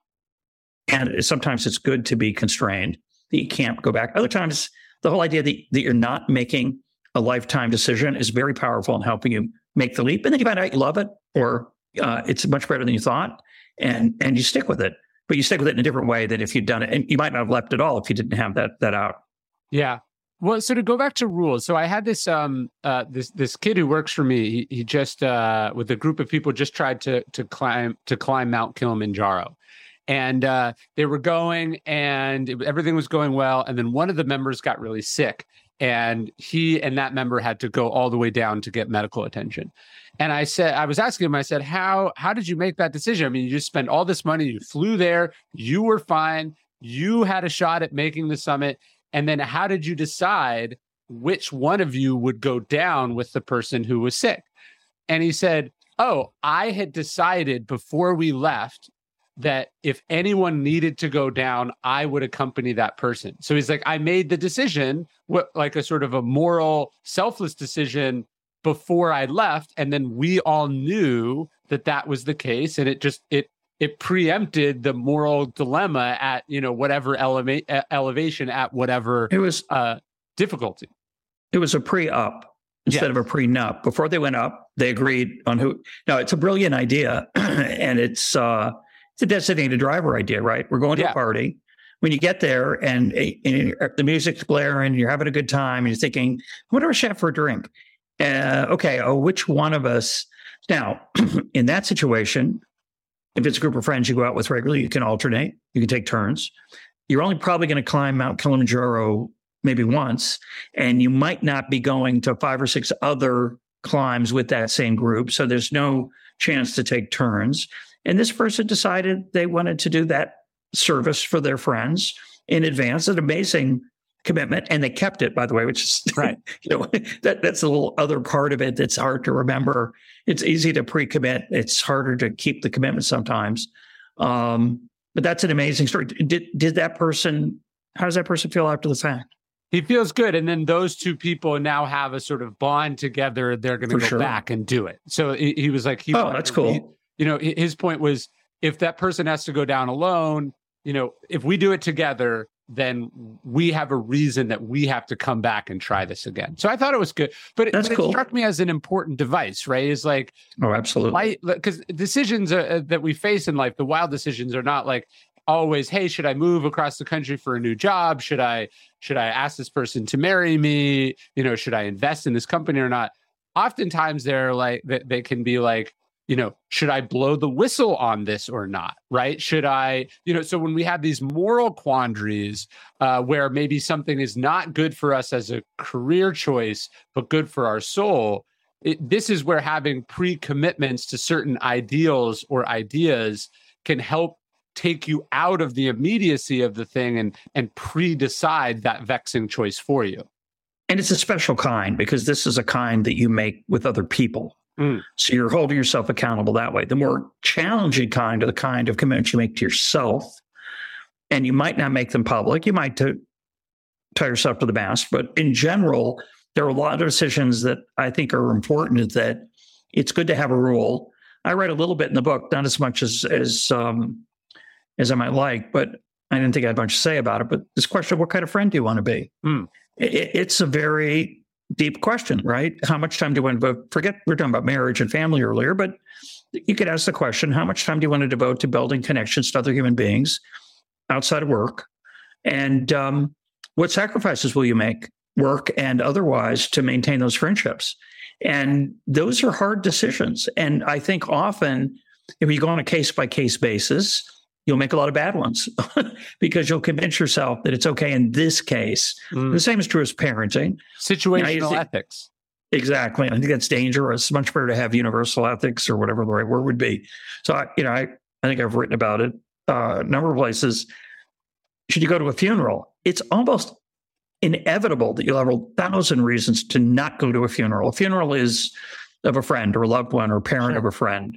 And sometimes it's good to be constrained, that you can't go back. Other times, the whole idea that you're not making a lifetime decision is very powerful in helping you make the leap. And then you find out you love it, or it's much better than you thought, and you stick with it. But you stick with it in a different way than if you'd done it. And you might not have left at all if you didn't have that out. Yeah. Well, so to go back to rules, so I had this this kid who works for me. He just with a group of people just tried to climb Mount Kilimanjaro. And they were going, and everything was going well. And then one of the members got really sick, and he and that member had to go all the way down to get medical attention. And I was asking him, I said, how did you make that decision? I mean, you just spent all this money, you flew there, you were fine, you had a shot at making the summit. And then how did you decide which one of you would go down with the person who was sick? And he said, oh, I had decided before we left that if anyone needed to go down, I would accompany that person. So he's like, I made the decision, like a sort of a moral, selfless decision before I left. And then we all knew that was the case. And it preempted the moral dilemma at, whatever elevation at whatever difficulty. It was a pre-up instead of a pre-nup. Before they went up, they agreed on who. No, it's a brilliant idea. And it's a designated driver idea, right? We're going to a party. When you get there and the music's blaring, you're having a good time, and you're thinking, what do I have for a drink? Which one of us? Now, in that situation, if it's a group of friends you go out with regularly, you can alternate. You can take turns. You're only probably going to climb Mount Kilimanjaro maybe once, and you might not be going to 5 or 6 other climbs with that same group. So there's no chance to take turns. And this person decided they wanted to do that service for their friends in advance. An amazing commitment. And they kept it, by the way, which is, right. That's a little other part of it that's hard to remember. It's easy to pre-commit. It's harder to keep the commitment sometimes. But that's an amazing story. Did that person, how does that person feel after the fact? He feels good. And then those two people now have a sort of bond together. They're going to go back and do it. So he was like, that's cool. His point was, if that person has to go down alone, if we do it together, then we have a reason that we have to come back and try this again. So I thought it was good, but it struck me as an important device, right? Is like, oh, absolutely. Because decisions that we face in life, the wild decisions are not like always, hey, should I move across the country for a new job? Should I ask this person to marry me? Should I invest in this company or not? Oftentimes they're like, they can be like, should I blow the whistle on this or not? Right? Should I, so when we have these moral quandaries where maybe something is not good for us as a career choice, but good for our soul, this is where having pre-commitments to certain ideals or ideas can help take you out of the immediacy of the thing and pre-decide that vexing choice for you. And it's a special kind, because this is a kind that you make with other people. So you're holding yourself accountable that way. The more challenging kind are the kind of commitments you make to yourself, and you might not make them public. You might tie yourself to the mast, but in general, there are a lot of decisions that I think are important, that it's good to have a rule. I write a little bit in the book, not as much as I might like, but I didn't think I had much to say about it. But this question of what kind of friend do you want to be? It's a very deep question, right? How much time do you want to devote? Forget, we were talking about marriage and family earlier, but you could ask the question, how much time do you want to devote to building connections to other human beings outside of work? And what sacrifices will you make, work and otherwise, to maintain those friendships? And those are hard decisions. And I think often, if you go on a case-by-case basis, you'll make a lot of bad ones because you'll convince yourself that it's okay in this case. The same is true as parenting. Situational ethics. Exactly. I think that's dangerous. It's much better to have universal ethics, or whatever the right word would be. So, I think I've written about it a number of places. Should you go to a funeral? It's almost inevitable that you'll have 1,000 reasons to not go to a funeral. A funeral is of a friend or a loved one or parent of a friend.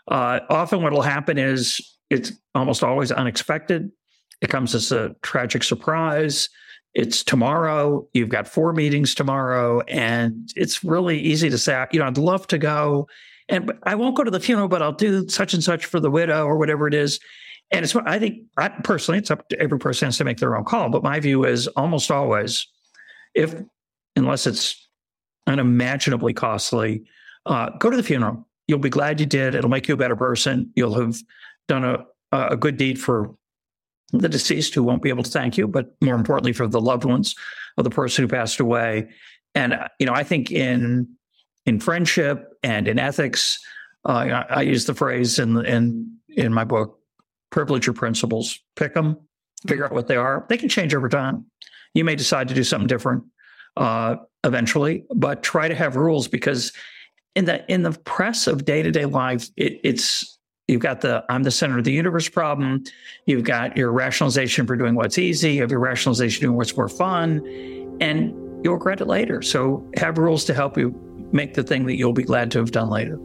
Often what will happen is it's almost always unexpected. It comes as a tragic surprise. It's tomorrow. You've got 4 meetings tomorrow, and it's really easy to say, I'd love to go, and I won't go to the funeral, but I'll do such and such for the widow or whatever it is. And it's what I think, personally, it's up to every person has to make their own call. But my view is almost always, unless it's unimaginably costly, go to the funeral. You'll be glad you did. It'll make you a better person. You'll have done a good deed for the deceased, who won't be able to thank you, but more importantly for the loved ones of the person who passed away. And I think in friendship and in ethics, I use the phrase in my book, privilege your principles. Pick them, figure out what they are. They can change over time. You may decide to do something different eventually, but try to have rules, because in the press of day-to-day life, it's you've got the I'm the center of the universe problem. You've got your rationalization for doing what's easy. You have your rationalization doing what's more fun, and you'll regret it later. So have rules to help you make the thing that you'll be glad to have done later.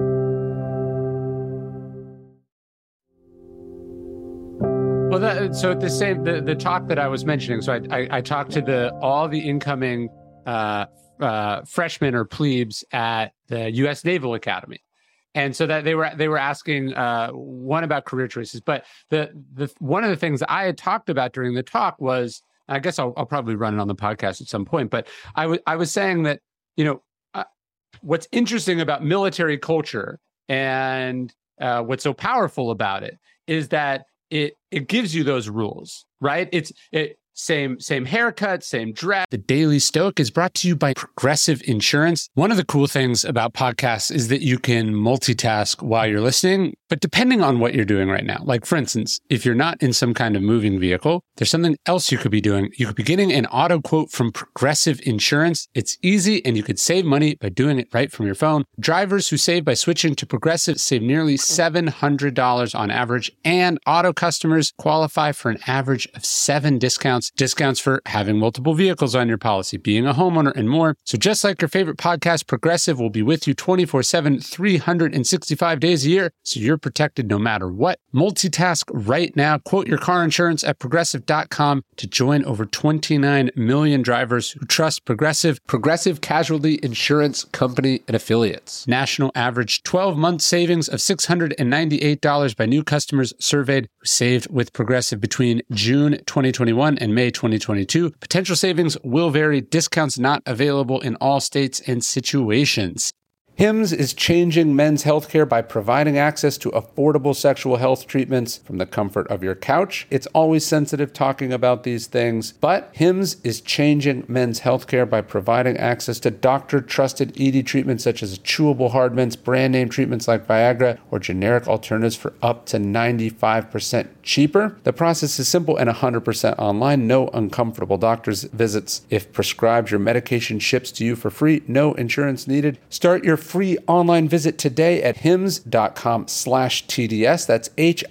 Well, the talk that I was mentioning. So I talked to all the incoming freshmen or plebes at the U.S. Naval Academy. And so that they were asking one about career choices, but the one of the things I had talked about during the talk was, I guess I'll probably run it on the podcast at some point, but I was saying that what's interesting about military culture and what's so powerful about it is that it gives you those rules, right? Same haircut, same dress. The Daily Stoic is brought to you by Progressive Insurance. One of the cool things about podcasts is that you can multitask while you're listening, but depending on what you're doing right now. Like, for instance, if you're not in some kind of moving vehicle, there's something else you could be doing. You could be getting an auto quote from Progressive Insurance. It's easy, and you could save money by doing it right from your phone. Drivers who save by switching to Progressive save nearly $700 on average, and auto customers qualify for an average of 7 discounts for having multiple vehicles on your policy, being a homeowner, and more. So just like your favorite podcast, Progressive will be with you 24/7, 365 days a year, so you're protected no matter what. Multitask right now. Quote your car insurance at Progressive.com to join over 29 million drivers who trust Progressive. Progressive Casualty Insurance Company and Affiliates. National average 12-month savings of $698 by new customers surveyed who saved with Progressive between June 2021 and May 2022. Potential savings will vary. Discounts not available in all states and situations. Hims is changing men's healthcare by providing access to affordable sexual health treatments from the comfort of your couch. It's always sensitive talking about these things, but Hims is changing men's healthcare by providing access to doctor-trusted ED treatments such as chewable hard mints, brand name treatments like Viagra, or generic alternatives for up to 95% cheaper. The process is simple and 100% online. No uncomfortable doctor's visits. If prescribed, your medication ships to you for free. No insurance needed. Start your free online visit today at hims.com/TDS. That's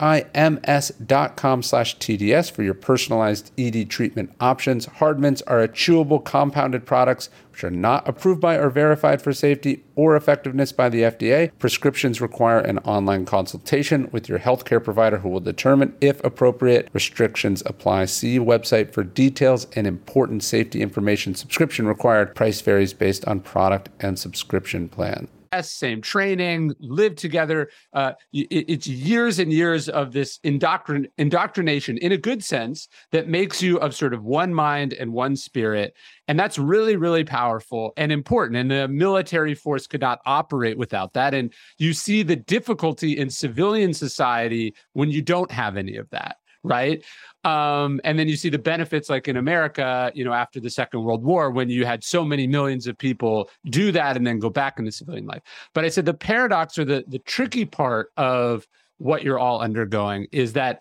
HIMS.com/TDS for your personalized ED treatment options. Hard mints are a chewable compounded products which are not approved by or verified for safety or effectiveness by the FDA. Prescriptions require an online consultation with your healthcare provider who will determine if appropriate. Restrictions apply. See website for details and important safety information. Subscription required. Price varies based on product and subscription plan. Same training, live together. It's years and years of this indoctrination in a good sense that makes you of sort of one mind and one spirit. And that's really, really powerful and important. And the military force could not operate without that. And you see the difficulty in civilian society when you don't have any of that, right? And then you see the benefits, like in America, after the Second World War, when you had so many millions of people do that and then go back into civilian life. But I said the paradox, or the tricky part of what you're all undergoing, is that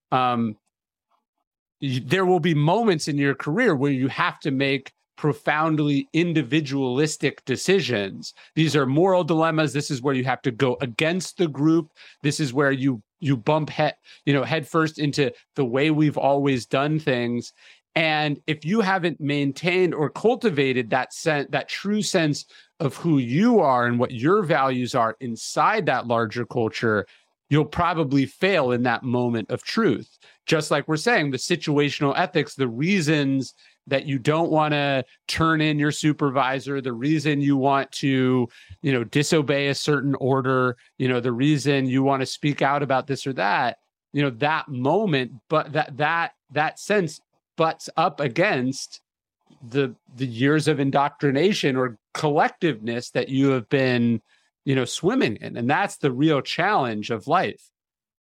there will be moments in your career where you have to make profoundly individualistic decisions. These are moral dilemmas. This is where you have to go against the group. This is where you bump head first into the way we've always done things. And if you haven't maintained or cultivated that true sense of who you are and what your values are inside that larger culture, you'll probably fail in that moment of truth. Just like we're saying, the situational ethics, the reasons that you don't want to turn in your supervisor, the reason you want to, disobey a certain order, the reason you want to speak out about this or that, that moment, but that sense butts up against the years of indoctrination or collectiveness that you have been, swimming in. And that's the real challenge of life.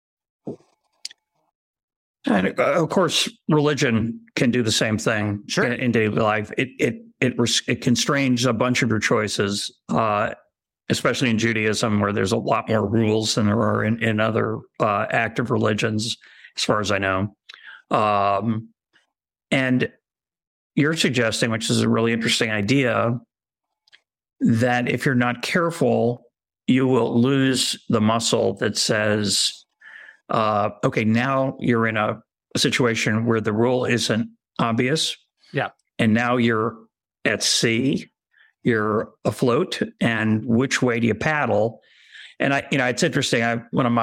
And of course, religion can do the same thing in daily life. It constrains a bunch of your choices, especially in Judaism, where there's a lot more rules than there are in other active religions, as far as I know. And you're suggesting, which is a really interesting idea, that if you're not careful, you will lose the muscle that says, okay, now you're in a situation where the rule isn't obvious. Yeah. And now you're at sea, you're afloat, and which way do you paddle? And it's interesting. One of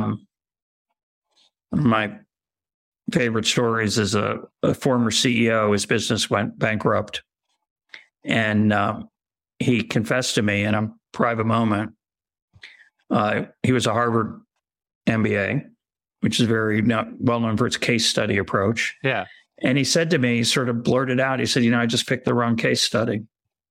my favorite stories is a former CEO, his business went bankrupt. And he confessed to me in a private moment. He was a Harvard MBA, which is very not well known for its case study approach. Yeah. And he said to me, he sort of blurted out, he said, I just picked the wrong case study.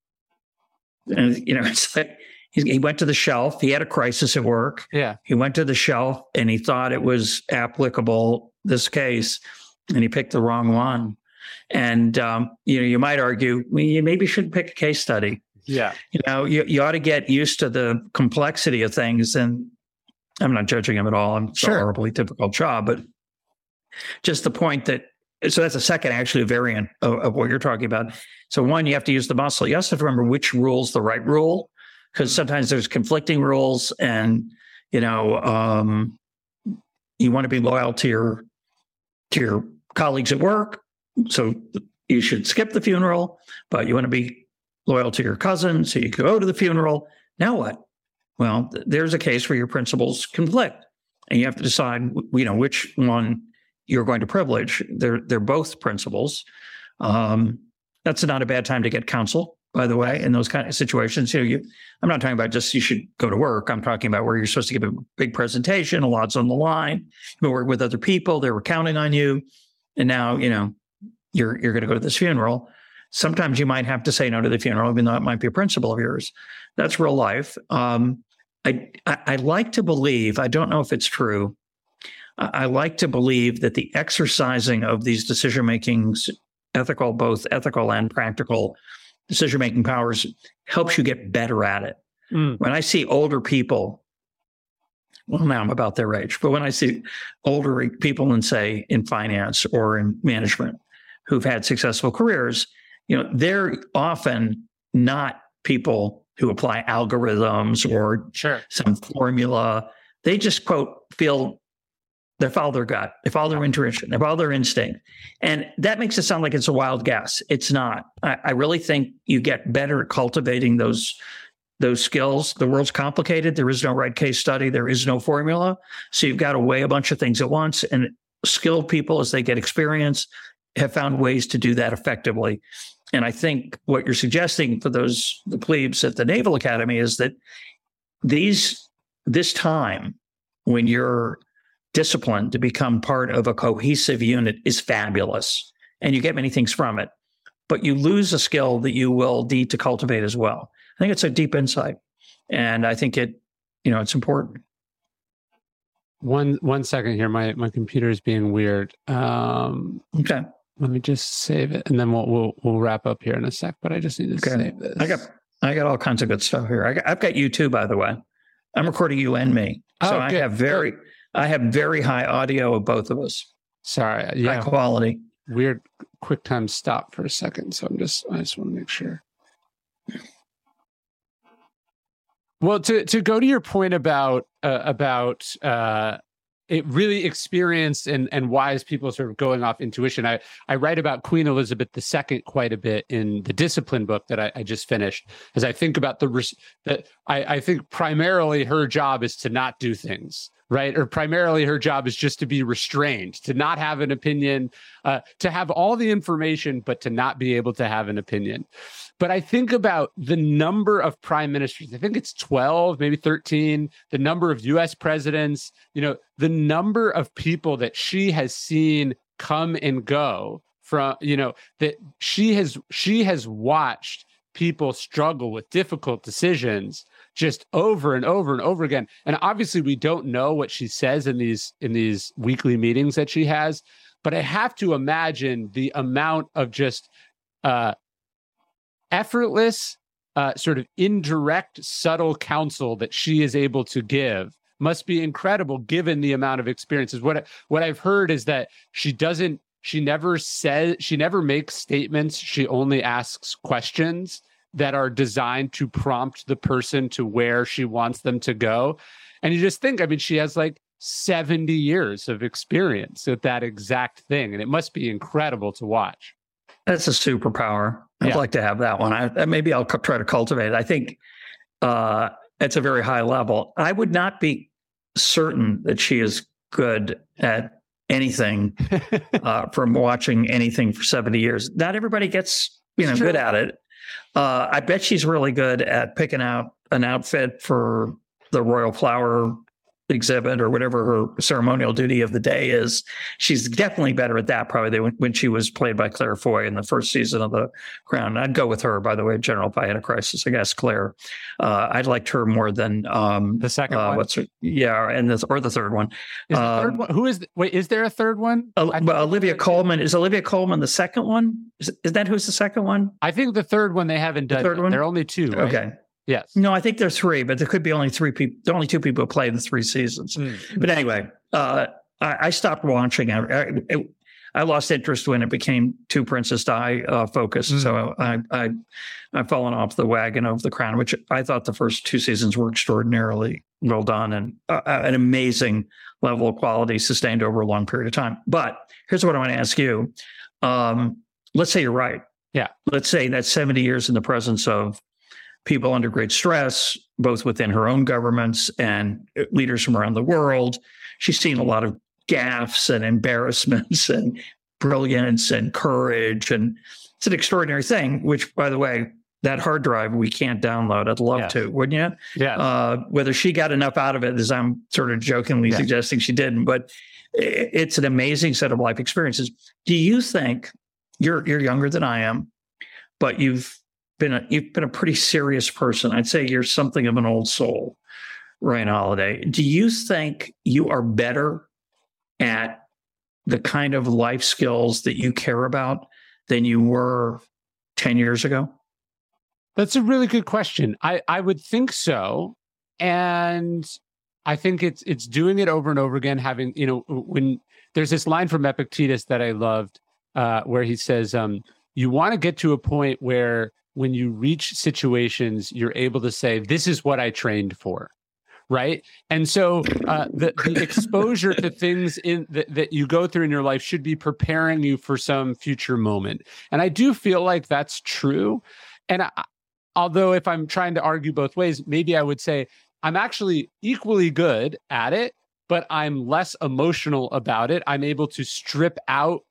And, it's like he went to the shelf. He had a crisis at work. Yeah. He went to the shelf and he thought it was applicable, this case, and he picked the wrong one. And, you might argue, you maybe shouldn't pick a case study. Yeah. You ought to get used to the complexity of things. And I'm not judging him at all. It's a horribly difficult job, but just the point that, so that's a second actually variant of what you're talking about. So one, you have to use the muscle. You also have to remember which rule's the right rule, because sometimes there's conflicting rules and, you want to be loyal to your colleagues at work. So you should skip the funeral, but you want to be loyal to your cousin. So you go to the funeral. Now what? Well, there's a case where your principles conflict and you have to decide, which one you're going to privilege. They're both principles. That's not a bad time to get counsel, by the way, in those kind of situations. I'm not talking about just you should go to work. I'm talking about where you're supposed to give a big presentation, a lot's on the line, you work with other people, they were counting on you. And now, you're going to go to this funeral. Sometimes you might have to say no to the funeral, even though it might be a principle of yours. That's real life. I like to believe, I don't know if it's true, I like to believe that the exercising of these decision-makings, both ethical and practical decision-making powers, helps you get better at it. When I see older people, well, now I'm about their age, but when I see older people in finance or in management who've had successful careers, they're often not people who apply algorithms or some formula. They just, quote, they follow their gut, they follow their intuition, they follow their instinct. And that makes it sound like it's a wild guess. It's not. I really think you get better at cultivating those skills. The world's complicated. There is no right case study. There is no formula. So you've got to weigh a bunch of things at once. And skilled people, as they get experience, have found ways to do that effectively. And I think what you're suggesting for the plebes at the Naval Academy is that this time when you're disciplined to become part of a cohesive unit is fabulous. And you get many things from it, but you lose a skill that you will need to cultivate as well. I think it's a deep insight. And I think it's important. One second here. My computer is being weird. Okay. Let me just save it, and then we'll wrap up here in a sec. But I just need to save this. I got all kinds of good stuff here. I've got you too, by the way. I'm recording you and me, so I have very high audio of both of us. Sorry, high quality. Weird. QuickTime stop for a second, so I just want to make sure. Well, to go to your point about it really experienced and wise people sort of going off intuition. I write about Queen Elizabeth II quite a bit in the Discipline book that I just finished, as I think about that I think primarily her job is to not do things, right? Or primarily her job is just to be restrained, to not have an opinion, to have all the information, but to not be able to have an opinion. But I think about the number of prime ministers, I think it's 12, maybe 13, the number of US presidents, the number of people that she has seen come and go from, that she has watched people struggle with difficult decisions just over and over and over again. And obviously we don't know what she says in these weekly meetings that she has, but I have to imagine the amount of just effortless, sort of indirect, subtle counsel that she is able to give must be incredible given the amount of experiences. What I've heard is that she never makes statements. She only asks questions that are designed to prompt the person to where she wants them to go. And you just think, she has like 70 years of experience with that exact thing. And it must be incredible to watch. That's a superpower. I'd like to have that one. Maybe I'll try to cultivate it. I think it's a very high level. I would not be certain that she is good at anything from watching anything for 70 years. Not everybody gets good at it. I bet she's really good at picking out an outfit for the Royal Flower exhibit or whatever her ceremonial duty of the day is. She's definitely better at that probably than when she was played by Claire Foy in the first season of The Crown. I'd go with her, by the way, General if I had a crisis, I guess, Claire. I liked her more than the second one. Or the third one. Is the third one? Is there a third one? Olivia Colman. Is Olivia Colman the second one? Is that who's the second one? I think the third one they haven't done. The third one? There are only two, right? Okay. Yes. No, I think there's three, but there could be only three people. There are only two people who play the three seasons. But anyway, I stopped watching. I lost interest when it became Two Princess Di focused. So I've fallen off the wagon of The Crown, which I thought the first two seasons were extraordinarily well done and an amazing level of quality sustained over a long period of time. But here's what I want to ask you. Let's say you're right. Yeah. Let's say that's 70 years in the presence of people under great stress, both within her own governments and leaders from around the world. She's seen a lot of gaffes and embarrassments and brilliance and courage. And it's an extraordinary thing, which, by the way, that hard drive we can't download. I'd love to, wouldn't you? Yeah. Whether she got enough out of it, as I'm sort of jokingly suggesting she didn't, but it's an amazing set of life experiences. Do you think you're younger than I am, but you've been a pretty serious person? I'd say you're something of an old soul, Ryan Holiday. Do you think you are better at the kind of life skills that you care about than you were 10 years ago? That's a really good question. I would think so. And I think it's doing it over and over again, having, when there's this line from Epictetus that I loved, where he says, you want to get to a point where when you reach situations, you're able to say, this is what I trained for, right? And so the exposure to things that you go through in your life should be preparing you for some future moment. And I do feel like that's true. And although if I'm trying to argue both ways, maybe I would say I'm actually equally good at it, but I'm less emotional about it. I'm able to strip out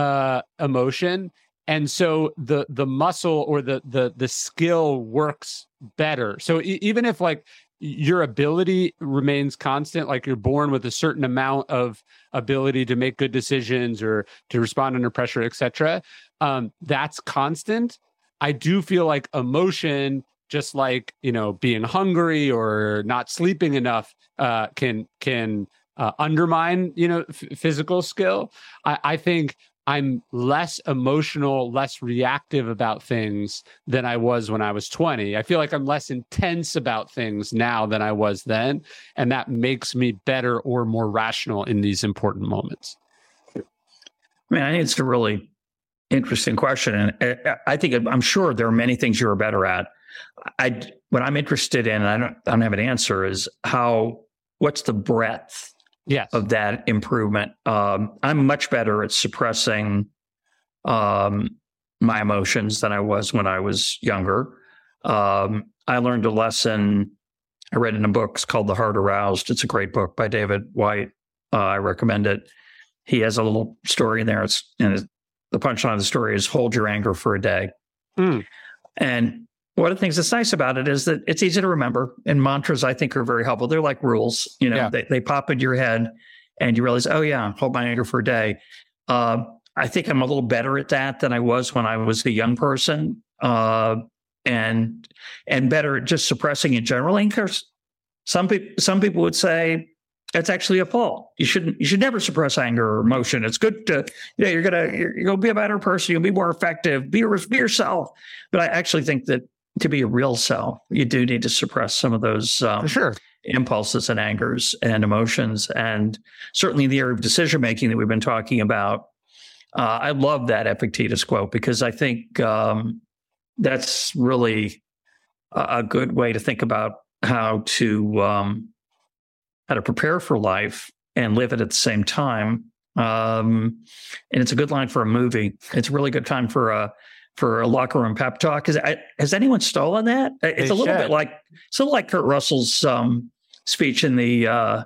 emotion. And so the muscle or the skill works better. So even if like your ability remains constant, like you're born with a certain amount of ability to make good decisions or to respond under pressure, et cetera, that's constant. I do feel like emotion, just like, being hungry or not sleeping enough, can undermine, physical skill. I think I'm less emotional, less reactive about things than I was when I was 20. I feel like I'm less intense about things now than I was then. And that makes me better or more rational in these important moments. I mean, I think it's a really interesting question. And I'm sure there are many things you're better at. What I'm interested in, and I don't have an answer, is what's the breadth of that improvement. I'm much better at suppressing my emotions than I was when I was younger. I learned a lesson I read in a book. It's called The Heart Aroused. It's a great book by David White. I recommend it. He has a little story in there. The punchline of the story is hold your anger for a day. And one of the things that's nice about it is that it's easy to remember. And mantras, I think, are very helpful. They're like rules. They pop into your head and you realize, oh, yeah, hold my anger for a day. I think I'm a little better at that than I was when I was a young person, and better at just suppressing it generally. Because some people would say it's actually a fault. You should never suppress anger or emotion. It's good to, you're gonna be a better person. You'll be more effective. Be yourself. But I actually think that to be a real self, you do need to suppress some of those for sure impulses and angers and emotions. And certainly the area of decision making that we've been talking about. I love that Epictetus quote because I think that's really a good way to think about how to prepare for life and live it at the same time. And it's a good line for a movie. It's a really good time for a locker room pep talk. Has anyone stolen that? It's a little bit like Kurt Russell's speech in the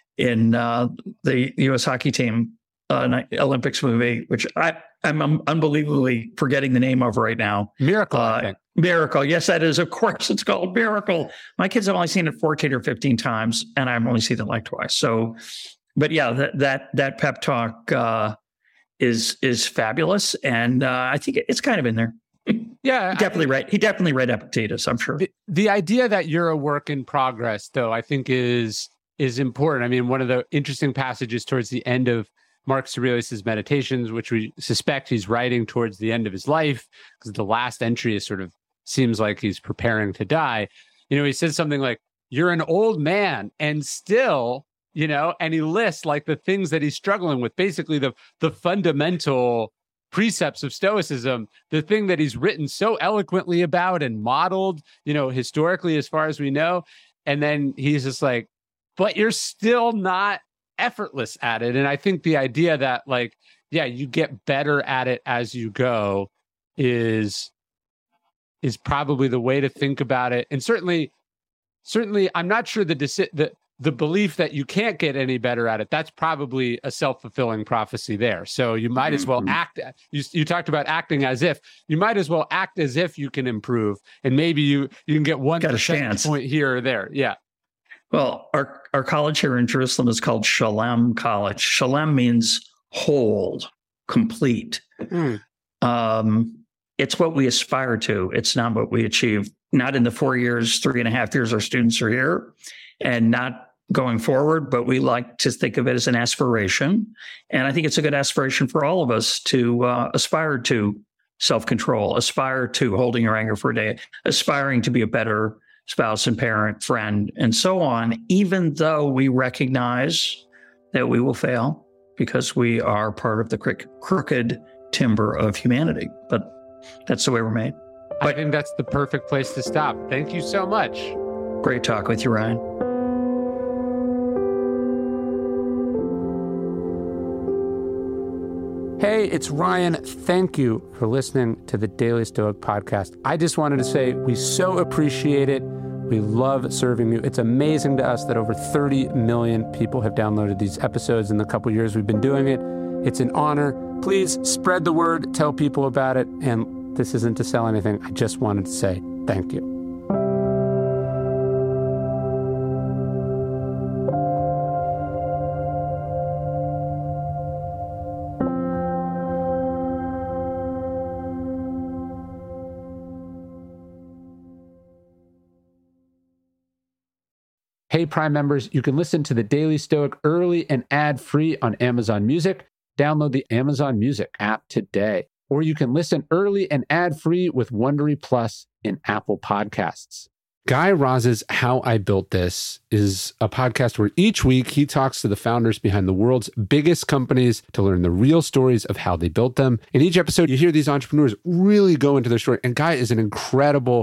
U.S. hockey team Olympics movie, which I'm unbelievably forgetting the name of right now. Miracle, I think. Miracle. Yes, that is. Of course, it's called Miracle. My kids have only seen it 14 or 15 times, and I've only seen it like twice. So, but yeah, that pep talk is fabulous, and I think it's kind of in there. Yeah, He definitely read Epictetus, I'm sure. The idea that you're a work in progress, though, I think is important. I mean, one of the interesting passages towards the end of Marcus Aurelius' Meditations, which we suspect he's writing towards the end of his life, because the last entry is sort of seems like he's preparing to die. He says something like, "You're an old man and still," and he lists like the things that he's struggling with, basically the fundamental precepts of Stoicism, the thing that he's written so eloquently about and modeled, historically, as far as we know. And then he's just like, but you're still not effortless at it. And I think the idea that you get better at it as you go is probably the way to think about it. And certainly I'm not sure the belief that you can't get any better at it, that's probably a self-fulfilling prophecy there. So you might as well act. You talked about acting as if. You might as well act as if you can improve. And maybe you can get one percentage point here or there. Yeah. Well, our college here in Jerusalem is called Shalem College. Shalem means whole, complete. It's what we aspire to. It's not what we achieve. Not in the 3.5 years our students are here, and not going forward, but we like to think of it as an aspiration. And I think it's a good aspiration for all of us to aspire to self-control, aspire to holding your anger for a day, aspiring to be a better spouse and parent, friend, and so on, even though we recognize that we will fail because we are part of the crooked timber of humanity. But that's the way we're made. I think that's the perfect place to stop. Thank you so much. Great talk with you, Ryan. Hey, it's Ryan. Thank you for listening to the Daily Stoic podcast. I just wanted to say we so appreciate it. We love serving you. It's amazing to us that over 30 million people have downloaded these episodes in the couple years we've been doing it. It's an honor. Please spread the word, tell people about it. And this isn't to sell anything. I just wanted to say thank you. Hey, Prime members, you can listen to the Daily Stoic early and ad-free on Amazon Music. Download the Amazon Music app today. Or you can listen early and ad-free with Wondery Plus in Apple Podcasts. Guy Raz's How I Built This is a podcast where each week he talks to the founders behind the world's biggest companies to learn the real stories of how they built them. In each episode, you hear these entrepreneurs really go into their story. And Guy is an incredible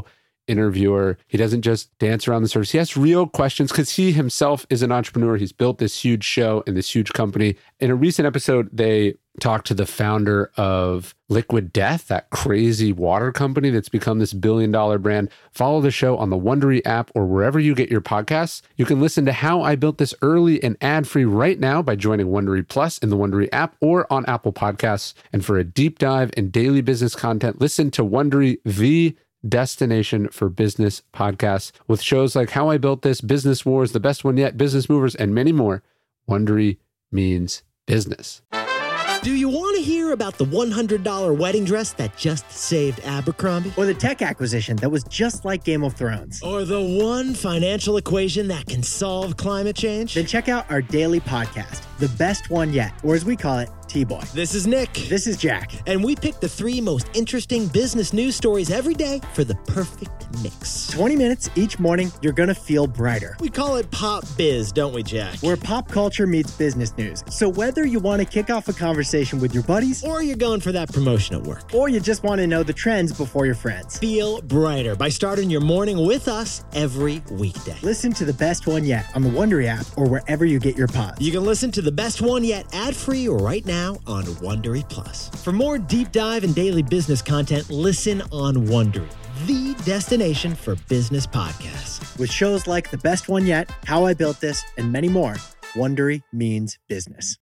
interviewer. He doesn't just dance around the surface. He asks real questions because he himself is an entrepreneur. He's built this huge show and this huge company. In a recent episode, they talked to the founder of Liquid Death, that crazy water company that's become this billion-dollar brand. Follow the show on the Wondery app or wherever you get your podcasts. You can listen to How I Built This early and ad-free right now by joining Wondery Plus in the Wondery app or on Apple Podcasts. And for a deep dive in daily business content, listen to Wondery, the destination for business podcasts. With shows like How I Built This, Business Wars, The Best One Yet, Business Movers, and many more, Wondery means business. Do you want to hear about the $100 wedding dress that just saved Abercrombie? Or the tech acquisition that was just like Game of Thrones? Or the one financial equation that can solve climate change? Then check out our daily podcast, The Best One Yet, or as we call it, T-Boy. This is Nick. This is Jack. And we pick the 3 most interesting business news stories every day for the perfect mix. 20 minutes each morning, you're going to feel brighter. We call it Pop Biz, don't we, Jack? Where pop culture meets business news. So whether you want to kick off a conversation with your buddies, or you're going for that promotion at work, or you just want to know the trends before your friends, feel brighter by starting your morning with us every weekday. Listen to The Best One Yet on the Wondery app or wherever you get your pods. You can listen to The Best One Yet ad-free right now on Wondery Plus. For more deep dive and daily business content, listen on Wondery, the destination for business podcasts. With shows like The Best One Yet, How I Built This, and many more, Wondery means business.